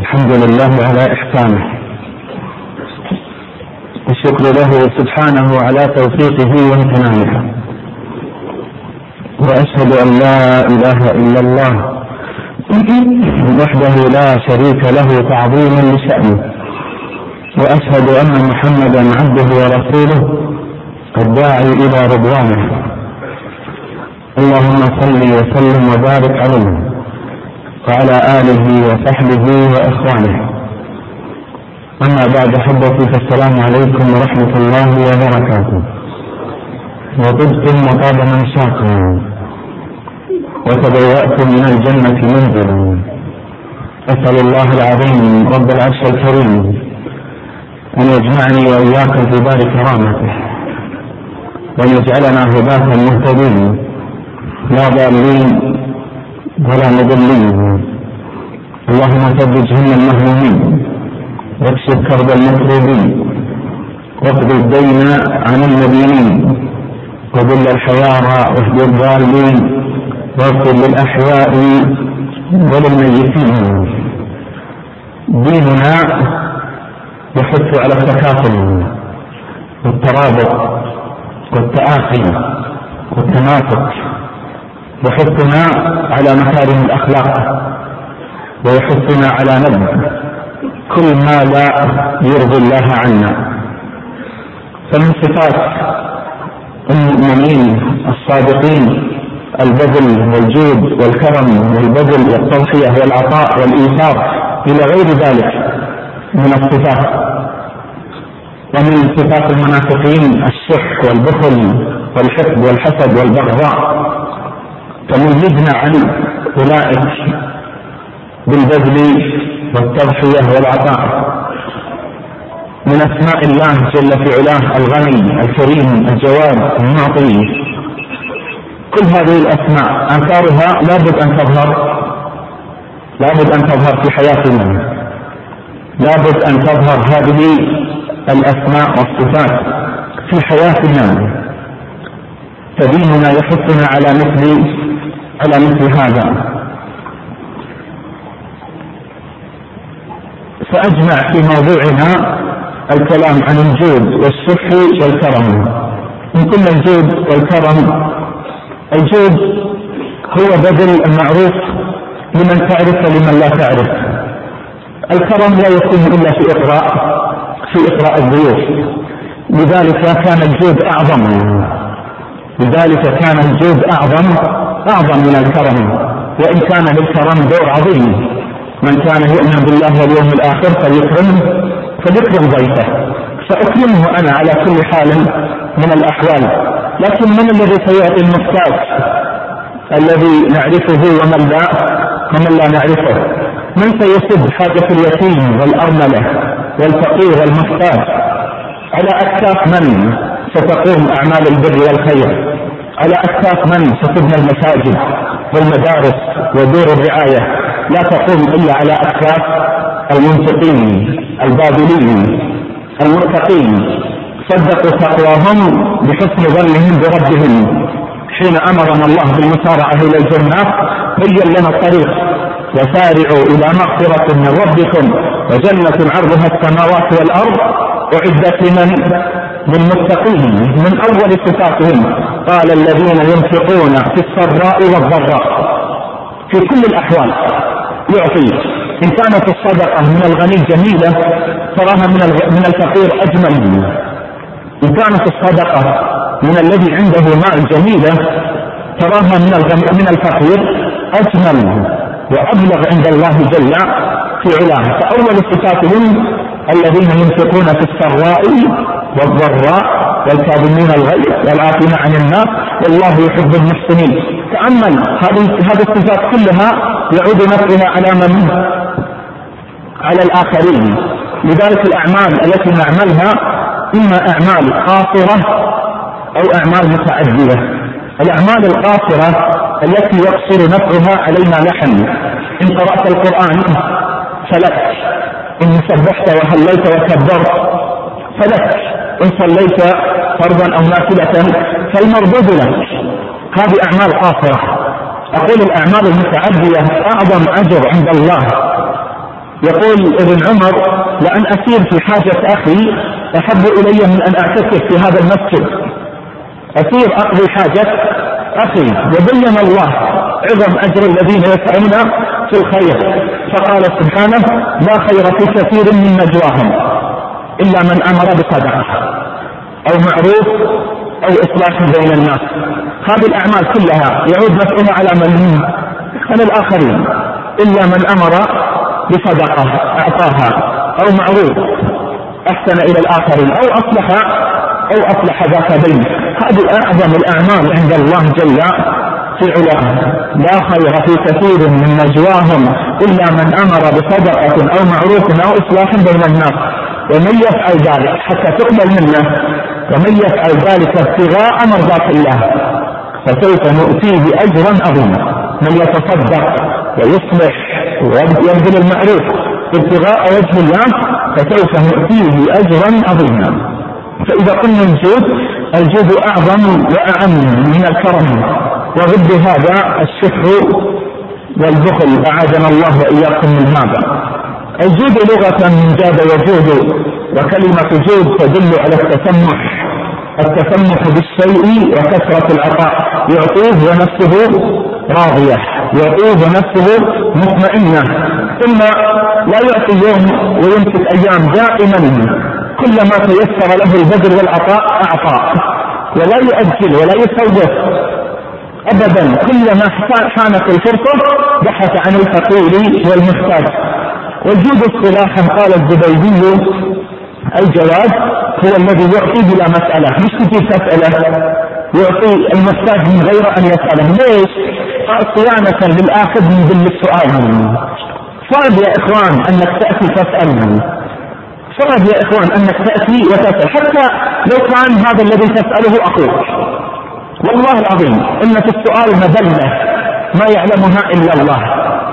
الحمد لله على إحسانه، الشكر له سبحانه على توفيقه وامتنانه، وأشهد أن لا إله إلا الله وحده لا شريك له تعظيما لشأنه، وأشهد أن محمدا عبده ورسوله الداعي إلى رضوانه. اللهم صل وسلم وبارك عليه وعلى آله وصحبه وإخوانه. أما بعد أحبتي، فالسلام عليكم ورحمة الله وبركاته. وطبتم وطاب منشاكم وتبوأتم من الجنة منزلا. أسأل الله العظيم رب العرش الكريم أن يجمعني وإياكم في دار كرامته، وأن يجعلنا هداة مهتدين لا ضالين ولا مضلين. اللهم ثبت هم المهمومين، واكشف كرب المكروبين، واقض الدين عن المدينين، وذل الحيارى واهد الضالين، واغفر للأحياء وللميتين. ديننا يحث على التكافل والترابط والتآخي والتنافق، يحثنا على مكارم الأخلاق، ويحثنا على نبذ كل ما لا يرضي الله عنا. فمن صفات المؤمنين الصادقين البذل والجود والكرم والبذل والتضحية والعطاء والإيثار إلى غير ذلك من الصفات. ومن صفات المنافقين الشح والبخل والحقد والحسد والبغضاء. فميزنا عن أولئك بالبذل والتضحية والعطاء. من أسماء الله جل في علاه الغني الكريم الجواد المعطي. كل هذه الأسماء آثارها لابد أن تظهر في حياتنا، لابد أن تظهر هذه الأسماء والصفات في حياتنا. فديننا يحثنا على مثل هذا. سأجمع في موضوعنا الكلام عن الجود والشح والكرم. من كل الجود والكرم، الجود هو بذل المعروف لمن تعرف لمن لا تعرف. الكرم لا يكون إلا في إقراء الضيوف. لذلك كان الجود أعظم من الكرم، وإن كان للكرم دور عظيم. من كان يؤمن بالله واليوم الآخر فليكرم ضيفه. فأكرمه أنا على كل حال من الأحوال. لكن من الذي سيعطي المحتاج الذي نعرفه ومن لا نعرفه؟ من سيسد حاجة اليتيم والأرملة والفقير والمحتاج؟ على أكتاف من ستقوم أعمال البر والخير؟ على أكتاف من ستبنى المساجد والمدارس ودور الرعاية؟ لا تقوم إلا على أكتاف المنفقين الباذلين المتقين، صدقوا تقواهم بحسن ظنهم بربهم. حين أمرنا الله بالمسارعة إلى الجنات بين لنا الطريق: وسارعوا إلى مغفرة من ربكم وجنة عرضها السماوات والأرض أعدت للمتقين. من أول صفاتهم قال: الذين ينفقون في السراء والضراء. في كل الأحوال يعطي. إن كانت الصدقة من الغني جميلة تراها من الفقير أجمل. إن كانت الصدقة من الذي عنده مال جميلة تراها من الفقير أجمل وأبلغ عند الله جل في علاه. فأول صفاتهم الذين ينفقون في السراء والضراء والكاظمين الغيظ والعافين عن الناس والله يحب المحسنين. تأمل هذه الصفات كلها يعود نفعها على الآخرين. لذلك الأعمال التي نعملها إما أعمال قاصرة أو أعمال متعدية. الأعمال القاصرة التي يقصر نفعها علينا نحن. إن قرأت القرآن فلك، إن سبحت وهللت وكبرت فلك، إن صليت فرضا أو نافلة فالمردود لك. هذه أعمال قاصرة. أقول الأعمال المتعدية أعظم أجر عند الله يقول ابن عمر: لأن أسير في حاجة أخي أحب إلي من أن أعتكف في هذا المسجد، أسير أقضي حاجة أخي. وبين الله عظم أجر الذين يسعون في الخير، فقال سبحانه: لا خير في كثير من نجواهم إلا من أمر بصدقة أو معروف أو إصلاح بين الناس. هذه الأعمال كلها يعود مسؤولها على من؟ على الآخرين، إلا من أمر بصدقة أعطاها أو معروف أحسن إلى الآخرين أو أصلح ذات بينه. هذه أعظم الأعمال عند الله جل في علاه. لا خير في كثير من نجواهم إلا من أمر بصدقة أو معروف أو إصلاح بين الناس، ومن يفعل ذلك حتى تقبل منه، ومن يفعل ذلك ابتغاء مرضات الله فسوف نؤتيه أجرا عظيما. من يتصدق ويصلح ويبذل المعروف ابتغاء وجه الله فسوف نؤتيه أجرا عظيما. فإذا قلنا الجود أعظم وأعم من الكرم، وضد هذا الشح والبخل، أعاذنا الله وإياكم من هذا. الجود لغة من جاد يجود، وكلمة جود تدل على التسمح بالشيء وكثرة العطاء، يعطيه ونفسه راضية، يعطيه ونفسه مطمئنة، ثم لا يعطي يوم ويمسك أيام، دائما كلما تيسر له البذل والعطاء أعطى، ولا يؤجل ولا يسوف أبدا. كلما حانت الفرصة بحث عن الفقير والمحتاج. والجود اصطلاحا قال الزبيدي: الجواد هو الذي يعطي بلا مسألة، مش تجي تسأله، يعطي المحتاج من غير أن يسأله. ليش؟ صيانة للآخذ من ذل السؤال. صعب يا إخوان أنك تأتي تسأل، صعب يا إخوان أنك تأتي وتسأل، حتى لو كان هذا الذي تسأله أخوك. والله العظيم إن في السؤال مذلة ما يعلمها إلا الله،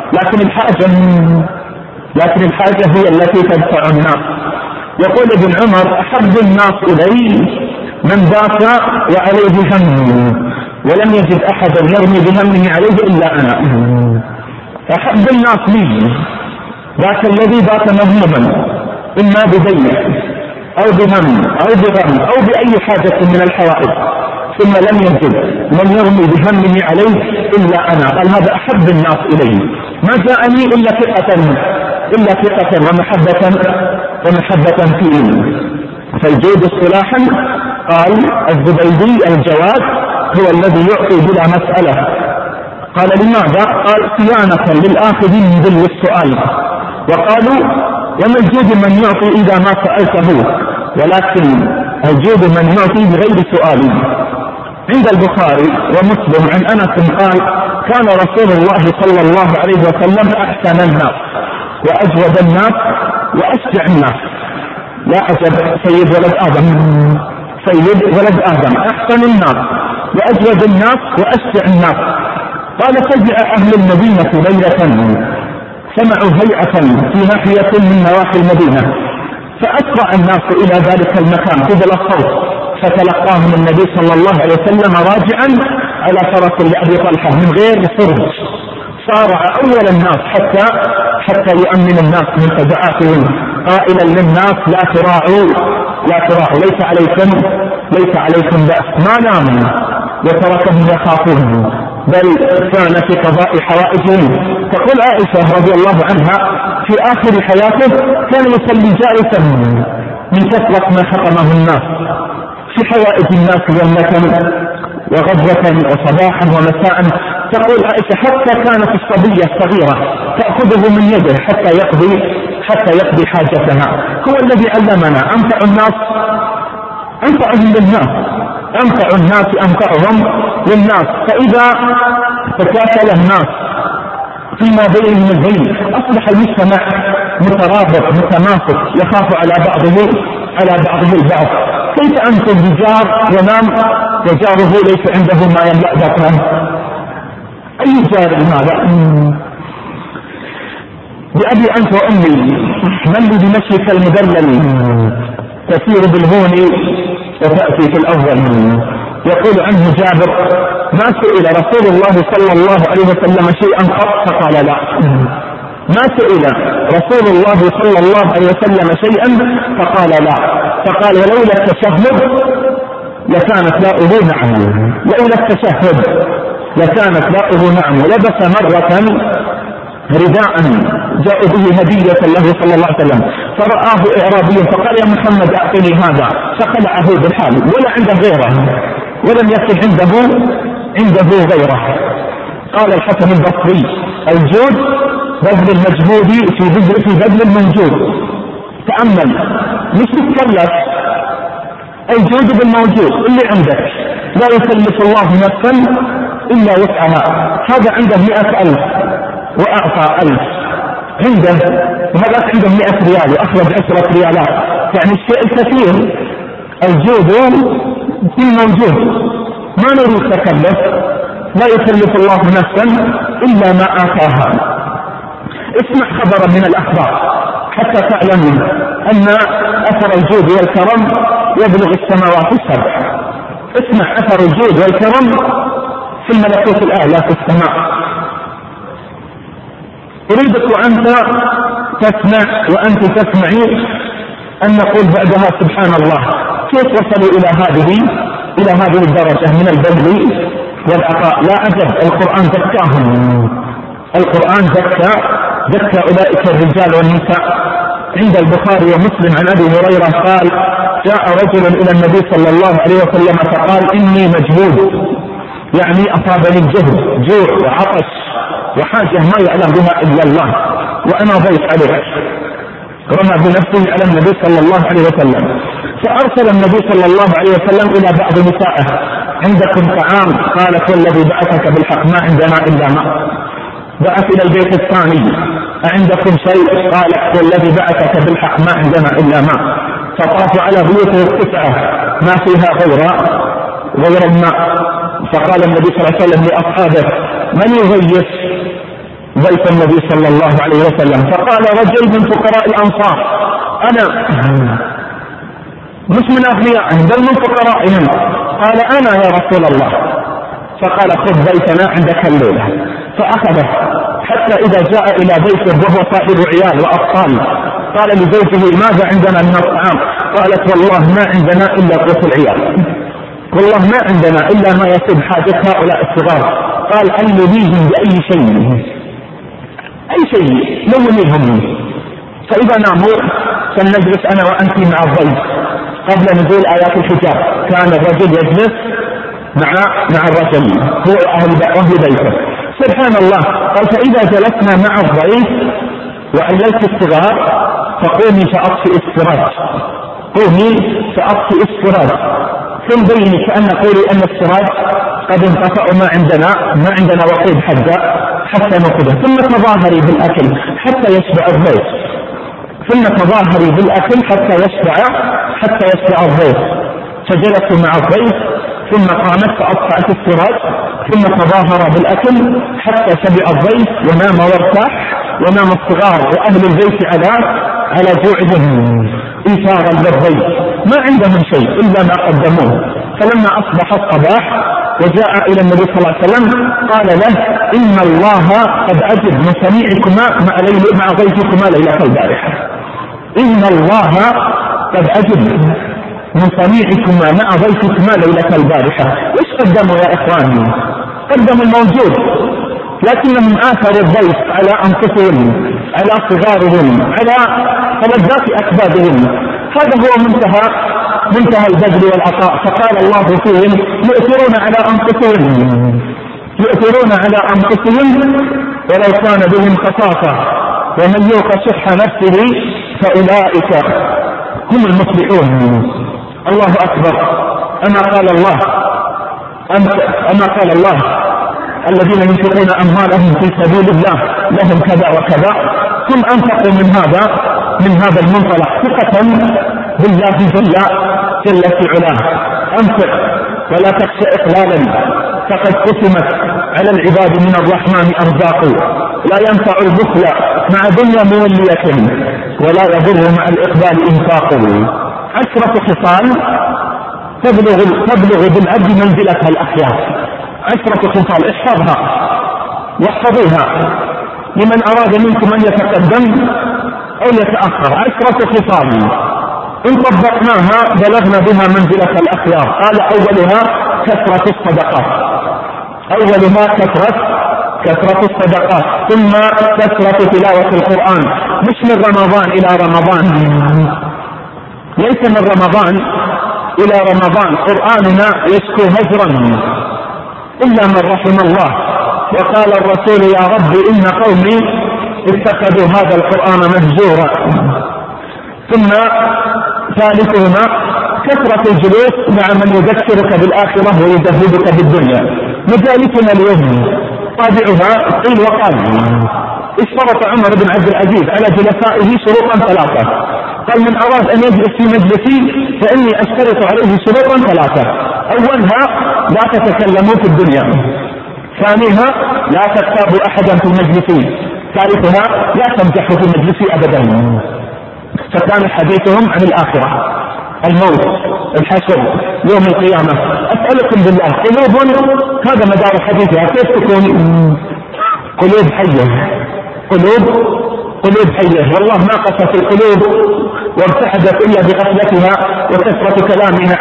لكن الحاجة هي التي تدفع الناس. يقول ابن عمر: أحب الناس إلي من بات وعليه هم، ولم يجد أحدا يرمي بهمه عليه إلا أنا. أحب الناس لي ذاك الذي بات مهموما، إما بدين أو بهم أو بغم أو بأي حاجة من الحوائج، ثم لم يجد من يرمي بهمه عليه إلا أنا. قال: هذا أحب الناس إلي، ما جاءني إلا ثقة ومحبة فيه. فالجود اصطلاحا قال الزبيدي: الجواد هو الذي يعطي بلا مسألة. قال: لماذا؟ قال: صيانة للآخذين من ذل السؤال. وقالوا: وما الجود من يعطي إذا ما سألته، ولكن الجود من يعطي بغير سؤال. عند البخاري ومسلم عن أنس قال: كان رسول الله صلى الله عليه وسلم أحسن الناس وأجود الناس وأشجع الناس. لا عجب، سيد ولد آدم أحسن الناس وأجود الناس وأشجع الناس. قال: فجأ أهل المدينة ليلة سمعوا هيئة في ناحية من نواحي المدينة، فأسرع الناس إلى ذلك المكان قبل الصوت، فتلقاهم النبي صلى الله عليه وسلم راجعا على فرس لأبي طلحة من غير فرج. صارع أول الناس حتى يؤمن الناس من فزعاتهم، قائلا للناس: لا تراعوا ليس عليكم بأس. ما ناموا وتركهم يخافون، بل كان في قضاء حوائجهم. تقول عائشة رضي الله عنها: في آخر حياته كان يصلي جالسا من كثرة ما حطمه الناس في حوائج الناس يومة وغدوة وصباحا ومساء. تقول عائشة: حتى كانت الصبية الصغيرة تأخذه من يده حتى يقضي حاجتها. هو الذي علمنا أنفع الناس أنفعهم للناس، أنفع الناس أنفعهم للناس. فإذا تكافل الناس فيما بينهم العلم أصبح المجتمع مترابط متماسك، يخاف على بعضه البعض. كيف أنتم بجار ينام وجاره ليس عنده ما يملأ بطنه؟ أي جار هذا؟ بأبي أنت وأمي من لي بمشيك المدلل، تسير بالهون وتأتي في الأول. يقول عنه جابر: ما سئل رسول الله صلى الله عليه وسلم شيئا قط فقال لا. ما سئل رسول الله صلى الله عليه وسلم شيئا فقال لا، فقال ولولا التشهد لكانت لاؤه نعم، لولا التشهد لكانت لاؤه نعم. ولبس مرة رداء جاء به هدية له صلى الله عليه وسلم، فرآه إعرابي فقال يا محمد أعطني هذا، فخلعه بالحال ولا عنده غيره، ولم يكن عنده غيره. قال الحسن البصري الجود بذل المجهود في بذل المنجود. تأمل، مش تتكلف، الجود بالموجود اللي عندك، لا يكلف الله نفسا إلا وسعها. هذا عنده 100,000 وأعطى 1000، عنده وهذا عنده 100 ريال وأخرج 10 ريالات، يعني الشيء الكثير. الجود بالموجود، ما نريد تكلف، لا يكلف الله نفسا إلا ما آتاها. اسمع خبرا من الأخبار حتى تعلم أن أثر الجود والكرم يبلغ السماوات السبع. اسمع أثر الجود والكرم في الملكوت الأعلى في السماء. أريدك وأنت تسمع وأنت تسمعي أن نقول بعدها سبحان الله، كيف وصلوا إلى هذه الدرجة من البذل والعطاء؟ لا عجب، القرآن زكاهم، القرآن زكى أولئك الرجال والنساء. عند البخاري ومسلم عن أبي هريرة قال جاء رجل إلى النبي صلى الله عليه وسلم فقال إني مجهود، يعني أصابني الجهد، جوع وعطش وحاجة ما يعلم بها إلا الله، وأنا ضيف عليك. رمى بنفسه على النبي صلى الله عليه وسلم، فأرسل النبي صلى الله عليه وسلم إلى بعض نسائه عندكم طعام؟ قالت والذي بعثك بالحق ما عندنا إلا ماء. بعث إلى البيت الثاني أعندكم شيء؟ قالت والذي بعثك بالحق ما عندنا إلا ماء. فطاف على بيوته 9 ما فيها غير الماء. فقال النبي صلى الله عليه وسلم لأصحابه من يغيث بيت النبي صلى الله عليه وسلم؟ فقال رجل من فقراء الأنصار، أنا، مش من أغنيائهم بل من فقرائهم. قال أنا يا رسول الله. فقال خذ بيتنا عندك الليلة. فأخذه حتى إذا جاء إلى بيته وهو صاحب عيال وأطفال قال لزوجه ماذا عندنا من الطعام؟ قالت والله ما عندنا إلا قوت العيال، والله ما عندنا إلا ما يسد حاجة هؤلاء الصغار. قال علميهم بأي شيء، أي شيء لونيهم، فإذا ناموا فلنجلس أنا وأنت مع الضيف. قبل نزول آيات الحجاب كان الرجل يجلس مع الرجل هو أهل بيته. سبحان الله، قال فإذا جلسنا مع الضيف وعللت الصغار فقومي فأطفئ السراج، قومي فأطفئ السراج، ثم بيني كأن قولي أن السراج قد انقطع ما عندنا وقود حتى نأخذه، ثم تظاهري بالأكل حتى يشبع الضيف، ثم تظاهري بالأكل حتى يشبع الضيف. فجلسوا مع الضيف ثم قامت فأطفأت السراج ثم تظاهر بالأكل حتى شبع الضيف ونام وارتاح، ونام الصغار وأهل البيت على جوعهم إيثارا للضيف، ما عندهم شيء إلا ما قدموه. فلما أصبح الصباح وجاء إلى النبي صلى الله عليه وسلم قال له إن الله قد عجب من صنيعكما مع ضيفكما ليلة البارحة، إن الله قد عجب من صنيعكما مع ضيفكما ليلة البارحة. إيش قدموا يا إخواني؟ قدموا الموجود، لكنهم آثروا الضيف على أنفسهم، على صغارهم، على فلذات أكبادهم. هذا هو منتهى البذل والعطاء. فقال الله فيهم يؤثرون على أنفسهم ولو كان بهم خصاصة ومن يوق شح نفسه فأولئك هم المفلحون. الله أكبر. أما قال الله الذين ينفقون أموالهم في سبيل الله لهم كذا وكذا، هم أنفقوا من هذا المنطلق ثقة بالله جل في علاه. أنفق ولا تخشى إقلالا فقد قسمت على العباد من الرحمن أرزاق، لا ينفع البخل مع دنيا مولية ولا يضر مع الإقبال إنفاق. 10 خصال تبلغ بالعبد منزلتها الأخيار. 10 خصال احفظها واحفظيها لمن أراد منكم أن يتقدم أو يتأخر 10 خصال إن طبقناها بلغنا بها منزلة الأخيار. قال أولها كثرة الصدقات، أولها كثرة الصدقات، ثم كثرة تلاوة القرآن، مش من رمضان إلى رمضان، ليس من رمضان إلى رمضان، قرآننا يشكو هجرا إلا من رحم الله. وقال الرسول يا رب إن قومي اتخذوا هذا القرآن مهجورا. ثم ثالثهما كثرة الجلوس مع من يذكرك بالآخرة ويزهدك بالدنيا. مجالسنا اليوم طابعها قيل وقال. اشترط عمر بن عبد العزيز على جلسائه شروطا 3. قال من أراد أن يجلس في مجلسي فإني أشترط عليه شروطا 3. أولها لا تتكلموا في الدنيا، ثانيها لا تغتابوا أحدا في المجلس، ثالثها لا تمزحوا في المجلس أبدا. فكان حديثهم عن الآخرة، الموت، الحشر، يوم القيامة. أسألكم بالله قلوب هذا مدار حديثها كيف تكون؟ قلوب حية، قلوب حية. والله ما قست القلوب وارتحدت إلا بغفلتها وكثرة كلامها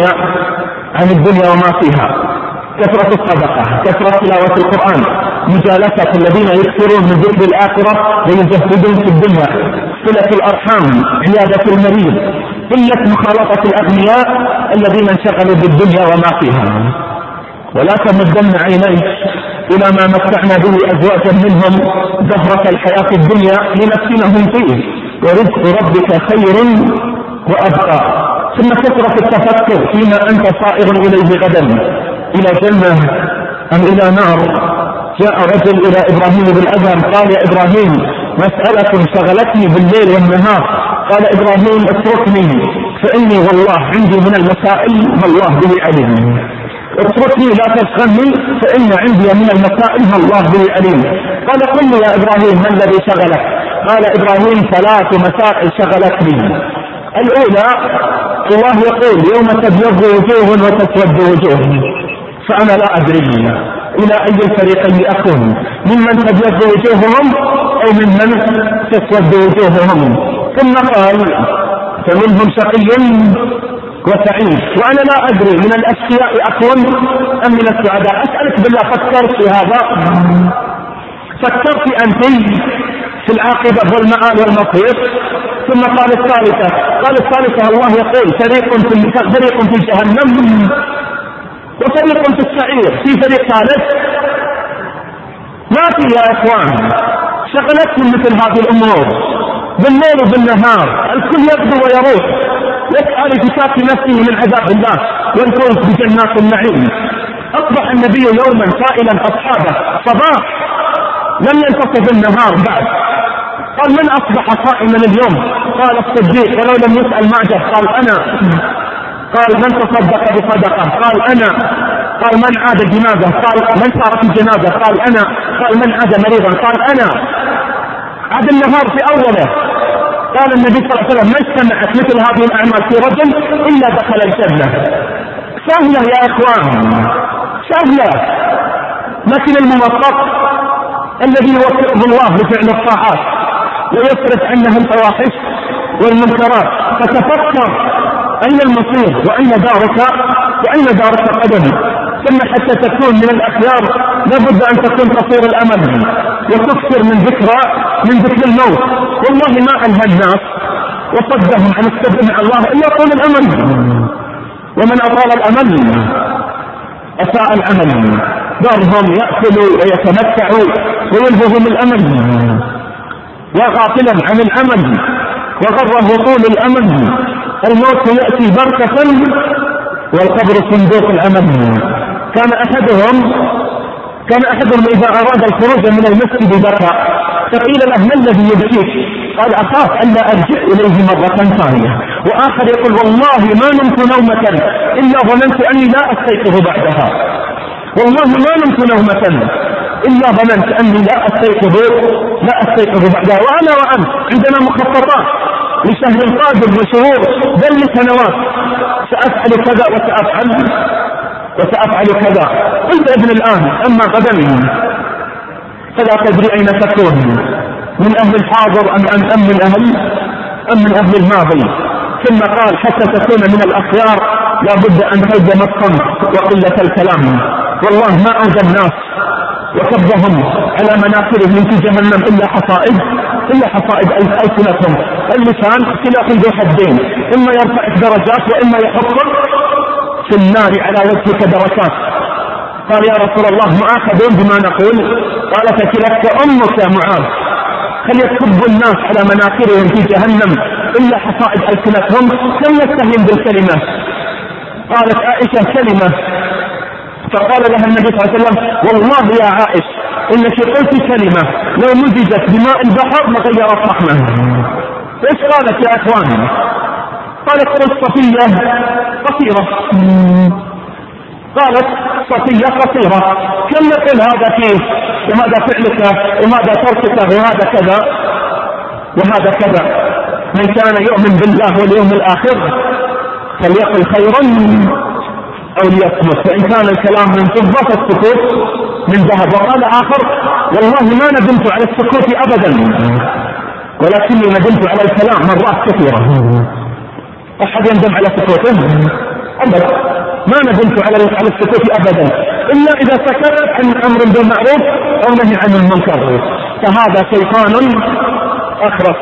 عن الدنيا وما فيها. كثرة الصدقة، كثرة تلاوة القرآن، مجالسة الذين يكثرون من ذكر الآخرة ويزهدون في الدنيا، صلة الأرحام، عيادة المريض، قلة مخالطة الأغنياء الذين انشغلوا بالدنيا وما فيها. ولا تمدن عينيك إلى ما متعنا به أزواجا منهم زهرة الحياة الدنيا لنفتنهم فيه ورزق ربك خير وأبقى. ثم كثرة التفكر فيما أنت صائر إليه غدا، إلى جنة أم إلى نار. جاء رجل إلى إبراهيم بالأذن قال يا إبراهيم مسألة شغلتني بالليل والنهار. قال إبراهيم اتركني فإني والله عندي من المسائل ما الله به عليم. اتركني لا تشغلني فإن عندي من المسائل ما الله به عليم. قال قل لي يا إبراهيم ما الذي شغلك؟ قال إبراهيم 3 مسائل شغلتني. الأولى الله يقول يوم تبيض وجوه وتسود وجوه، فأنا لا أدري إلى أي الفريقين أكون، ممن تبيض وجوههم أو ممن تسود وجوههم. ثم قال فمنهم شقي وسعيد، وأنا لا أدري من الأشقياء أكون أم من السعداء. أسألك بالله فكرت في هذا؟ فكرت أنت في العاقبة والمآل والمصير؟ ثم قال الثالثة الله يقول فريق في جهنم وفريق في السعير، في فريق ثالث ما في يا إخوان. شغلتهم مثل هذه الأمور بالليل وبالنهار، الكل يبدو ويروح يسعى لفتاك نفسه من عذاب الله والفوز بجنات النعيم. أصبح النبي يوما سائلا أصحابه صباح لم ينتصف النهار بعد، قال من أصبح صائما اليوم؟ قال الصديق، ولو لم يسأل معجب قال أنا. قال من تصدق بصدقة؟ قال أنا. قال من عاد جنازة؟ قال من صار في جنازة؟ قال أنا. قال من عاد مريضا؟ قال أنا. عاد النهار في أوله. قال النبي صلى الله عليه وسلم ما اجتمعت مثل هذه الأعمال في رجل إلا دخل الجنة. سهلة يا إخوان، سهلة. لكن الموفق الذي يوفقه الله لفعل الطاعات ويصرف عنها الفواحش والمنكرات. فتفكر أين المصير وأين دارك قدم. ثم حتى تكون من الأخيار لابد أن تكون قصير الأمل وتكثر من ذكر الموت. والله ما أنهى الناس وصدهم عن السبب مع الله إلا طول الأمل، ومن أطال الأمل أساء العمل. دارهم يأكلوا ويتمتعوا ويلههم الأمل، وغافلا عن الأمل وغره طول الأمل. الموت يأتي بركة والقبر صندوق الأمل. كان أحدهم إذا أراد الخروج من المسجد بكى، فقيل له ما الذي يبكيك؟ قال أخاف ألا أرجع إليه مرة ثانية. وآخر يقول والله ما نمت نومة إلا ظننت أني لا أستيقظ بعدها. والله ما نمت نومة إلا ظننت أني لا أستيقظ بعدها. وأنا وأنت عندنا مخططات لشهر قادم وشهور بل لسنوات، سأفعل كذا وسأفعل كذا. قلت ابن الآن أما غدا فلا تدري أين تكون، من أهل الحاضر أم من أهل الماضي. ثم قال حتى تكون من الأخيار لابد أن تلزم الصمت وقلة الكلام. والله ما أوذى الناس وكبهم على مناخرهم في جهنم إلا حصائد ألسنتهم. اللسان سلاح ذو حدين، إما يرفعك درجات وإما يحطك في النار على وجهك دركات. قال يا رسول الله مؤاخذون بما نقول؟ قال فتلك أمك يا معاذ. هل يكب الناس على مناخرهم في جهنم إلا حصائد ألسنتهم؟ لم يستهين بالكلمة. قالت عائشة كلمة، فقال لها النبي صلى الله عليه وسلم والله يا عائشة إنك قلت كلمة لو مزجت بماء البحر لغيرت طعمه. ايش قالت يا اخوان؟ قالت قلت صفية قصيرة. قالت صفية قصيرة، كم نقول هذا فيه وهذا فعلك وهذا تركك وهذا كذا وهذا كذا. من كان يؤمن بالله واليوم الآخر فليقل خيرا أو ليصمت، فإن كان الكلام من فضة فالسكوت من ذهب. وقال آخر والله ما ندمت على السكوت أبدا ولكني ندمت على الكلام مرات كثيرة. أحد يندم على سكوته؟ أبدا، ما ندمت على السكوت أبدا إلا إذا سكت عن أمر بالمعروف أو نهي عن المنكر، فهذا شيطان أخرس.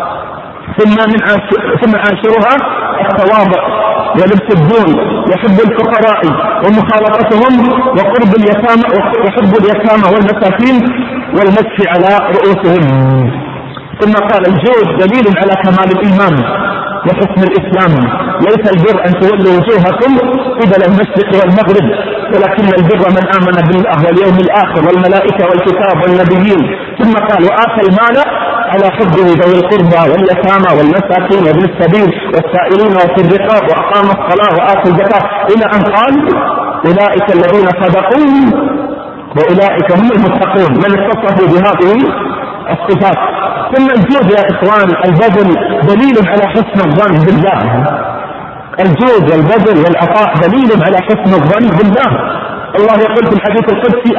ثم عاشرها التواضع ولبس الدون وحب الفقراء ومخالطتهم وقرب اليتامى وحب اليتامى والمساكين والمسح على رؤوسهم. ثم قال الجود دليل على كمال الإيمان وحسن الإسلام. ليس البر أن تولوا وجوهكم قبل المشرق والمغرب، ولكن البر من آمن بالله واليوم الآخر والملائكة والكتاب والنبيين. ثم قال وآتى المال على حبه ذوي القربى واليتامى والمساكين وابن السبيل والسائلين وفي الرقاب وأقام الصلاة وآتى الزكاة إلى أن قال أولئك الذين صدقوا وأولئك هم المتقون، من اتصفوا بهذه الصفات. ثم الجود يا إخوان البذل دليل على حسن الظن بالله. الجود والبذل والعطاء دليل على حسن الظن بالله. الله يقول في الحديث القدسي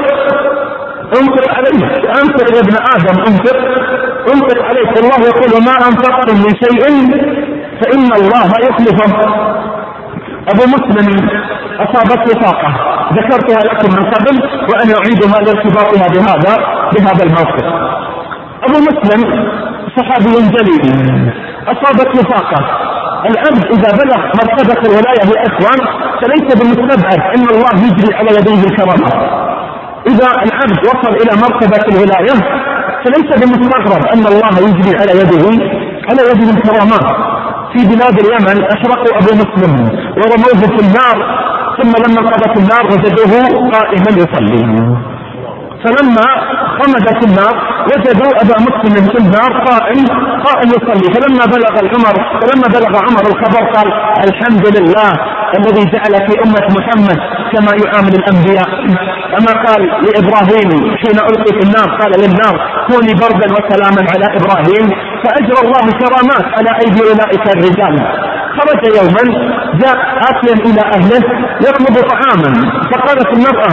انفق عليك، انفق يا ابن آدم انفق عليك. الله يقول وما أنفقتم من شيء فإن الله يخلفه. أبو مسلم أصابته طاقة ذكرتها لكم من قبل وأنا أعيدها لارتباطها بهذا الموقف. أبو مسلم صحابي جليل أصابته طاقة. العبد إذا بلغ مرتبة الولاية يا إخوان فليس بالمستبعد أن الله يجري على يديه الكرامة. إذا العبد وصل إلى مرتبة الولاية فليس بالمستغرب أن الله يجري على يده الكرامات. في بلاد اليمن أشرقوا أبو مسلم ورموه في النار، ثم لما انقضت النار وجدوه قائما يصلي. فلما خمدت النار وجدوا أبا مسلم في النار قائم يصلي. فلما بلغ عمر الخبر قال الحمد لله الذي جعل في أمة محمد كما يعامل الأنبياء. أما قال لإبراهيم حين ألقي في النار قال للنار كوني بردا وسلاما على إبراهيم، فأجرى الله كرامات على أيدي أولئك الرجال. خرج يوما جاء آتيا إلى أهله يطلب طعاما، فقالت المرأة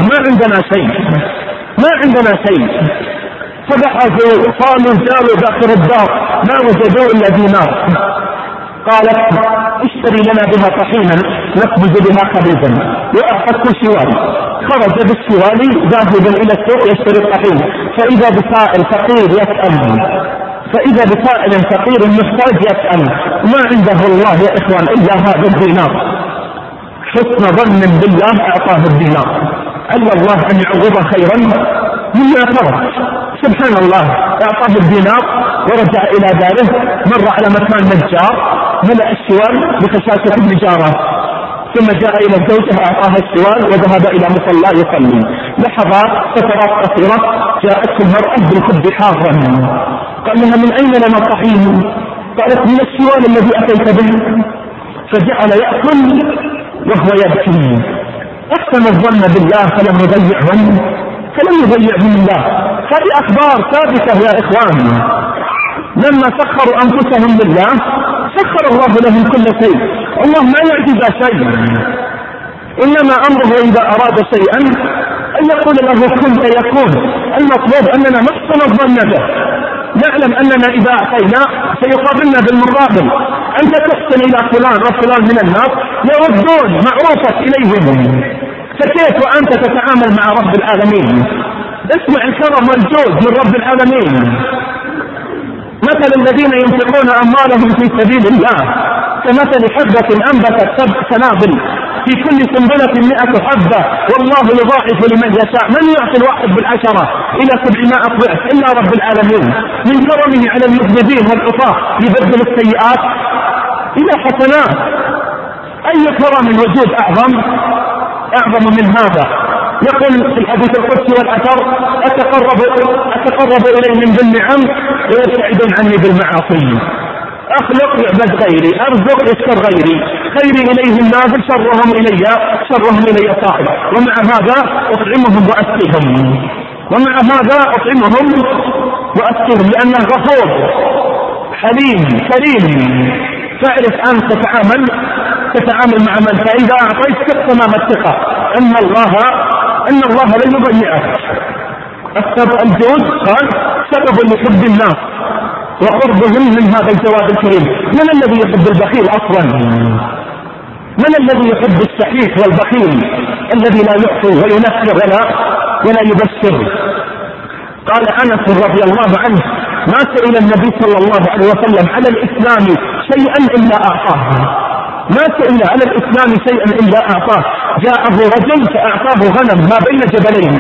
ما عندنا شيء. فبحثوا قالوا جالوا داخل الدار ما وجدوا إلا دينار. قالت اشتري لنا بها طحينا نخبز بها خبزا، وأعطته سوالي. خرج بالسوالي ذاهبا إلى السوق يشتري الطحين، فإذا بسائل فقير محتاج يسأل ما عنده الله يا إخوان إلا هذا الدينار. حسن ظن بالله أعطاه الدينار، على الله أن يعوض خيرا مما ترك. سبحان الله أعطاه الدينار ورجع إلى داره. مر على مكان نجار ملأ السوال بخشاشة النجارة، ثم جاء إلى الزوجة أعطاها السوال وذهب إلى مصلى يصلي. لحظات فترات قصيرة جاءت المرأة بالخبز حارا. قال لها من أين لنا طحين؟ قالت من السوال الذي أتيت به. فجعل يأكل وهو يبكي. أحسن الظن بالله فلم يضيعه الله. هذه أخبار ثابتة يا إخوان. لما سخروا أنفسهم لله سخر الله لهم كل شيء. الله ما يعجز شيء، إنما أمره إذا أراد شيئا أن يقول له كن فيكون. المطلوب أننا نحسن الظن به، نعلم أننا إذا أعطينا سيقابلنا بالمقابل. أنت تحسن إلى فلان وفلان من الناس يردون معروفك إليهم، فكيف وأنت تتعامل مع رب العالمين؟ اسمع الكرم والجود من رب العالمين. مثل الذين ينفقون أموالهم في سبيل الله كمثل حبة أنبتت 7 سنابل في كل سنبلة 100 حبة والله يضاعف لمن يشاء. من يعطي الواحد بالعشرة إلى 700 ضعف إلا رب العالمين، من كرمه على المذنبين والعصاة يبدل السيئات إلى حسنات. أي كرم الوجود أعظم من هذا؟ يقول في الحديث القدسي والأثر أتقرب إليهم بالنعم ويبتعدون عني بالمعاصي. أخلق يعبد غيري، أرزق يشكر غيري، خيري إليهم نازل شرهم إلي صاحب، ومع هذا أطعمهم وأسقيهم لأنه غفور حليم كريم. فاعرف أن تتعامل مع من، فإذا أعطيت تمام الثقة أن الله لن يضيعك. الجود قال سبب لحب الناس وقربهم من هذا الجواد الكريم. من الذي يحب البخيل أصلا؟ من الذي يحب السحيف والبخيل الذي لا يعطي وينفر ولا يبشر؟ قال أنس رضي الله عنه ما سئل النبي صلى الله عليه وسلم على الإسلام شيئا إلا أعطاه، ما سئل على الإسلام شيئا إلا أعطاه. جاءه رجل فأعطاه غنم ما بين جبلين،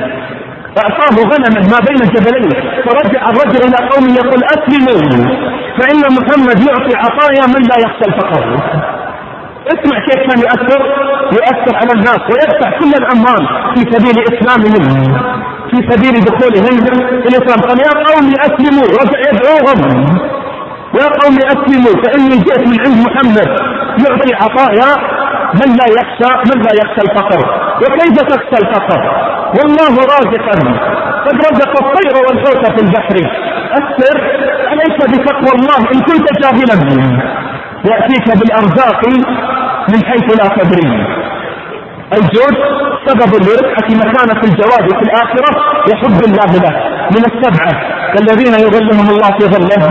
فرجع الرجل إلى قومه يقول أسلموا فإن محمد يعطي عطايا من لا يخشى الفقر. اسمع كيف كان يؤثر على الناس ويدفع كل الأموال في سبيل إسلامهم، في سبيل دخولهم في الإسلام. قال يا قوم أسلموا، رجع يدعوهم يا قوم أسلموا فإني جئت من عند محمد يعطي عطايا من لا يخشى الفقر. وكيف تخشى الفقر والله رازقا قد رزق الطير والحوت في البحر. أسر عليك بتقوى الله إن كنت جاهلا يأتيك بالأرزاق من حيث لا تدري. الجود سبب لرفعة مكانة الجواد في الآخرة يحب الله له. من 7 الذين يظلهم الله في ظله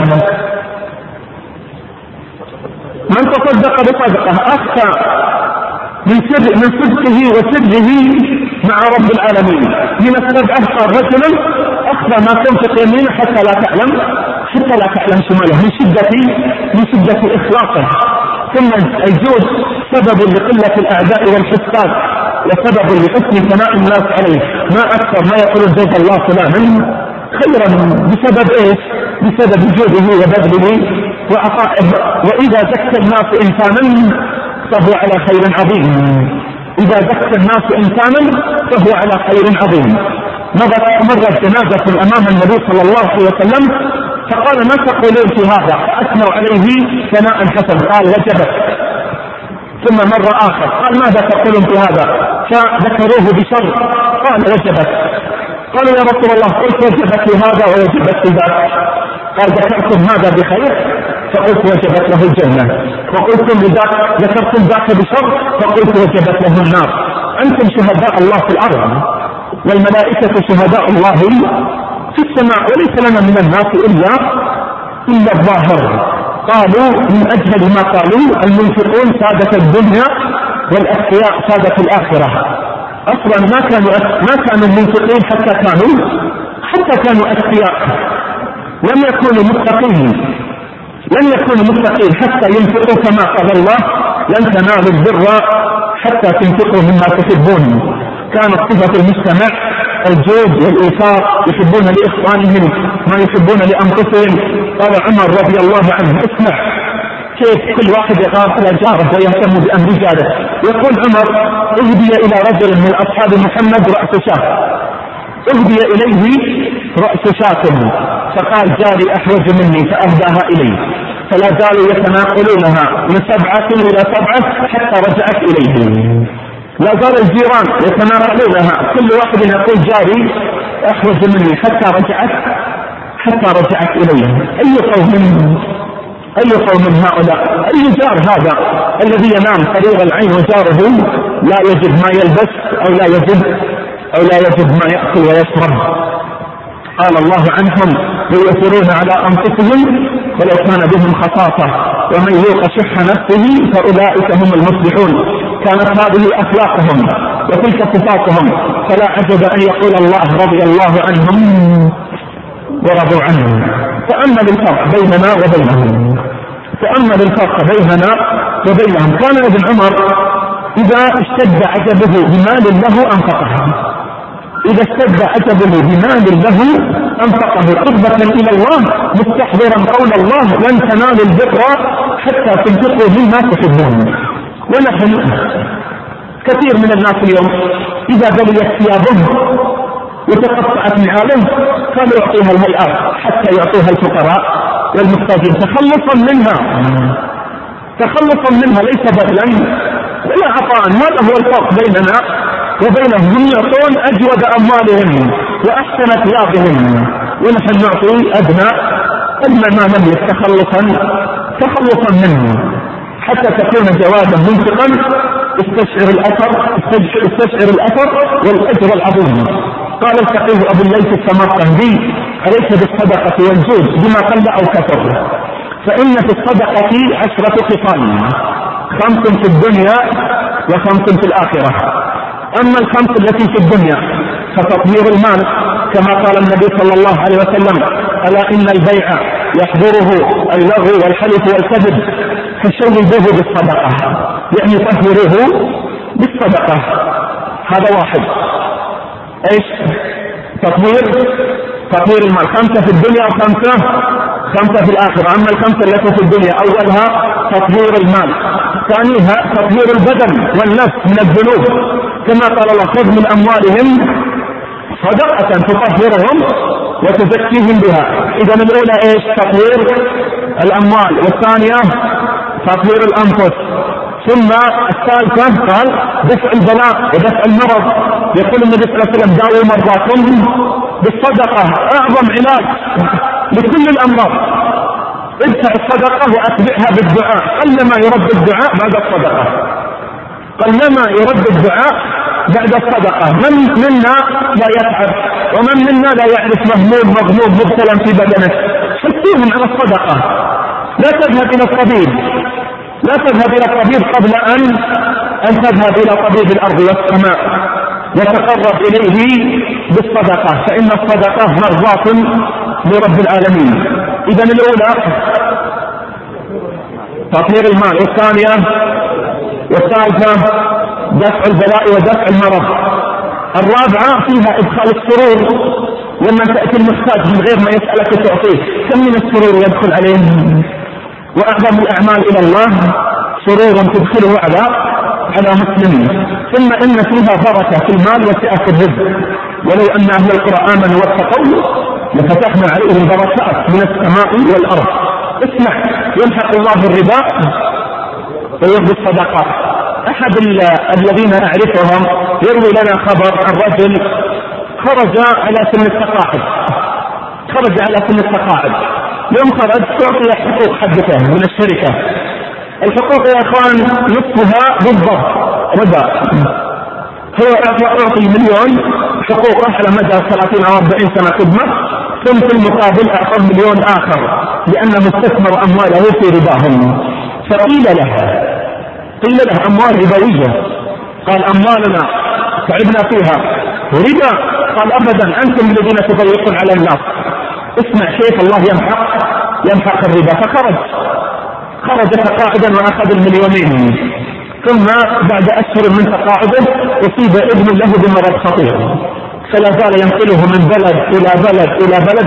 من تصدق بصدقة أخفى من صدقه وسره مع رب العالمين. من 7 قال رجل أخفى ما تنفق يمينه حتى لا تعلم شماله من شدة إخلاصه. ثم الجود سبب لقلة الأعداء والحساد وسبب لحسن ثناء الناس عليه. ما أكثر ما يقول جزا الله فلانا خيرا بسبب إيش؟ بسبب جوده وبذله وعطائه. وإذا زكى الناس إنسانا فهو على خير عظيم. مرت جنازة أمام النبي صلى الله عليه وسلم فقال ما تقولون في هذا؟ فأثنوا عليه ثناء حسن قال وجبت. ثم مر آخر قال ماذا تقولون في هذا؟ فذكروه بشر قال وجبت. قالوا يا رسول الله قلت وجبت لهذا ووجبت لذاك. قال ذكرتم هذا بخير فقلت وجبت له الجنة، وقلتم لذاك ذكرتم ذاك بشر فقلت وجبت له النار. أنتم شهداء الله في الأرض والملائكة شهداء الله في السماء وليس لنا من الناس إلا الظاهر. قالوا من أجل ما قالوا المنفقون سادة الدنيا والأتقياء سادة الآخرة. أصلا ما كانوا المنفقين حتى كانوا أتقياء، لم يكونوا متقين حتى ينفقوا كما قال الله لن تنالوا البر حتى تنفقوا مما تحبون. كانت صفة المجتمع الجود والإيثار، يحبون لإخوانهم ما يحبون لأنفسهم. قال عمر رضي الله عنه اسمع كيف كل واحد يغار على جاره ويهتم بأمر جاره. يقول عمر اهدي إلى رجل من أصحاب محمد رأس شاة، اهدي إليه رأس شاة فقال جاري أحوج مني فأهداها إليه، فلا زالوا يتناقلونها من 7 إلى 7 حتى رجعت إليه. لا زال الجيران يتناقلونها كل واحد يقول جاري أحوج مني حتى رجعت إليه. أي قوم هؤلاء؟ أي جار هذا الذي ينام قريب العين وجاره لا يجد ما يلبس أو لا يجد أو لا يجد ما يأكل ويشرب. قال الله عنهم ويؤثرون على أنفسهم ولو كان بهم خصاصة ومن يوق شح نفسه فأولئك هم المفلحون. كانت هذه أخلاقهم وتلك صفاتهم، فلا عجب أن يقول الله رضي الله عنهم ورضوا عنه. تأمل الفرق بيننا وبينهم، تأمل الفرق بيننا وبينهم. كان ابن عمر إذا اشتد عجبه بمال له أنفقه، إذا اشتد عجبه بمال له أنفقه قربة إلى الله، مستحضرا قول الله لن تنالوا البر حتى تنفقوا مما تحبون. ونحن كثير من الناس اليوم إذا بليت ثيابهم وتقطعت نعالهم كانوا يعطيها الهيئات حتى يعطوها الفقراء والمحتاجين تخلصا منها ليس بذلا ولا عطاء. هذا هو الفرق بيننا وبينهم. هم يعطون أجود أموالهم وأحسن ثيابهم، ونحن نعطي أدنى ما نملك تخلصا منه حتى تكون جوادا منفقا استشعر الأثر والأجر العظيم. قال الفقيه أبو الليث السمرقندي عليك بالصدقة والجود بما قل أو كثر، فإن في الصدقة 10 خصال، 5 في الدنيا و5 في الآخرة. أما ال5 التي في الدنيا فتطهير المال كما قال النبي صلى الله عليه وسلم ألا إن البيع يحضره اللغو والحلف والكذب فشربوه بالصدقة، يعني طهروه بالصدقة. هذا واحد. ايش تطهير المال 5 في الدنيا و5 في الآخرة. أما ال5 التي في الدنيا أولها تطهير المال، ثانيها تطهير البدن والنفس من الذنوب كما قال الله خذ من أموالهم صدقة تطهرهم وتزكيهم بها. إذا الأولى ايش؟ تطهير الأموال، والثانية تطهير الأنفس، ثم الثالثة قال دفع البلاء ودفع المرض. يقول النبي صلى الله عليه وسلم داووا مرضاكم بالصدقة، أعظم علاج لكل الأمراض. ادفع الصدقة وأتبعها بالدعاء، قلما يرد الدعاء بعد الصدقة، قلما يرد الدعاء بعد الصدقة. من منا لا يتعب ومن منا لا يعرف مهموم مغموم مبتلى في بدنه، حثوهم على الصدقة. لا تذهب إلى الطبيب قبل أن تذهب إلى طبيب الأرض والسماء وتقرب إليه بالصدقة، فإن الصدقة مرضاة لرب العالمين. إذن الأولى تطهير المال، والثالثة دفع البلاء ودفع المرض، الرابعة فيها إدخال السرور لما تأتي المحتاج من غير ما يسألك تعطيه. كم من السرور يدخل عليه؟ وأعظم الأعمال إلى الله سرورا تدخله على مسلمين. ثم إن فيها بركة في المال وسعة الرزق، ولو أن أهل القرى آمنوا واتقوا لفتحنا عليهم بركات من السماء والأرض. اسمع، يمحق الله الربا ويربي الصدقات. أحد الذين أعرفهم يروي لنا خبر عن رجل خرج على سن التقاعد. يوم خرج تعطي حقوق حقته من الشركة. الحقوق يا اخوان نصفها بالضبط ربا. هو اعطي 1,000,000 حقوقه على مدى 30 أو 40 سنة خدمة، ثم في المقابل اعطى 1,000,000 آخر لأنه استثمر أمواله في رباهم. فقيل له أموال ربوية. قال أموالنا تعبنا فيها ربا. قال أبدا، أنتم الذين تضيقون على الناس. اسمع كيف الله يمحق الربا. خرج تقاعدا وأخذ 1,000,000. ثم بعد أشهر من تقاعده أصيب ابن له بمرض خطير، فلا زال ينقله من بلد إلى بلد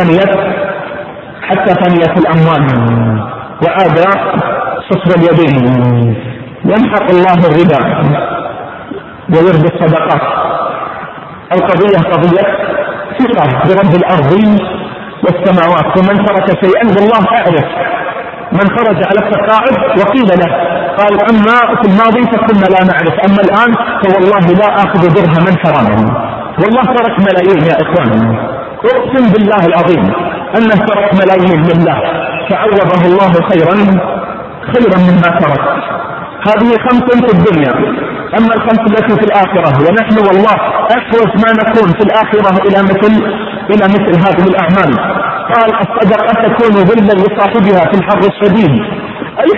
حتى ثنيت الأموال وعاد صفر اليدين. يمحق الله الربا ويربي الصدقات. القضية قضية ثقة برب الأرض والسماوات. ومن ترك شيئا والله أعرف من خرج على التقاعد وقيل له قال أما في الماضي فكنا لا نعرف، أما الآن فوالله لا أخذ درهما حراما. والله ترك ملايين يا إخوان، أقسم بالله العظيم أنه ترك ملايين لله فعوضه الله خيرا مما ترك. هذه 5 في الدنيا أما الخمس التي في الآخرة، ونحن والله أحوج ما نكون في الآخرة إلى مثل هذه الأعمال. قال الصدقة تكون ظلا لصاحبها في الحر الشديد. أي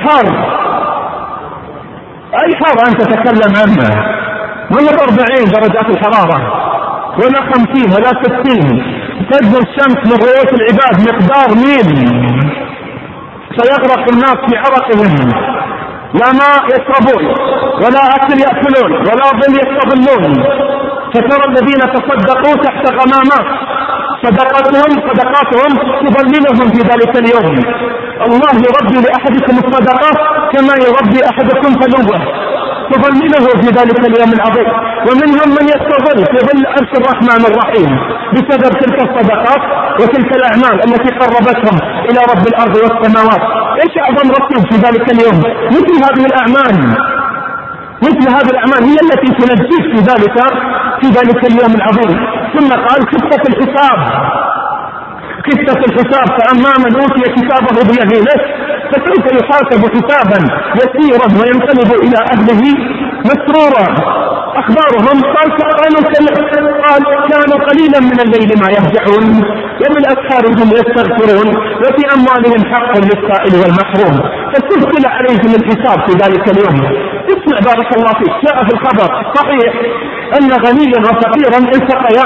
حار أن تتكلم عنها، ولا 40 درجات الحرارة ولا 50 ولا 60، تجمع الشمس من رؤوس العباد مقدار ميل، سيغرق الناس في عرقهم، لا ماء يشربون ولا أكل يأكلون ولا ظل يستظلون. فترى الذين تصدقوا تحت غمامات صدقاتهم تظللهم في ذلك اليوم. الله يربي لأحدكم الصدقات كما يربي أحدكم فلوه، تظلله في ذلك اليوم العظيم. ومنهم من يستظل في ظل عرش الرحمن الرحيم بسبب تلك الصدقات وتلك الأعمال التي قربتهم إلى رب الأرض والسماوات. ايش أعظم رصيد في ذلك اليوم؟ مثل هذه الأعمال هي التي تنجيك في ذلك اليوم العظيم. ثم قال كفة الحساب، فأما من أوتي كتابه بيمينه فسوف يحاسب حسابا يسيرا وينقلب إلى أهله مسرورا. أخبارهم قال كانوا قليلا من الليل ما يهجعون وبالأسحار هم يستغفرون وفي أموالهم حق للسائل والمحروم. فسلسل عليهم الحساب في ذلك اليوم. اسمع بارك الله فيك، جاء في الخبر صحيح أن غنيا وفقيرا التقيا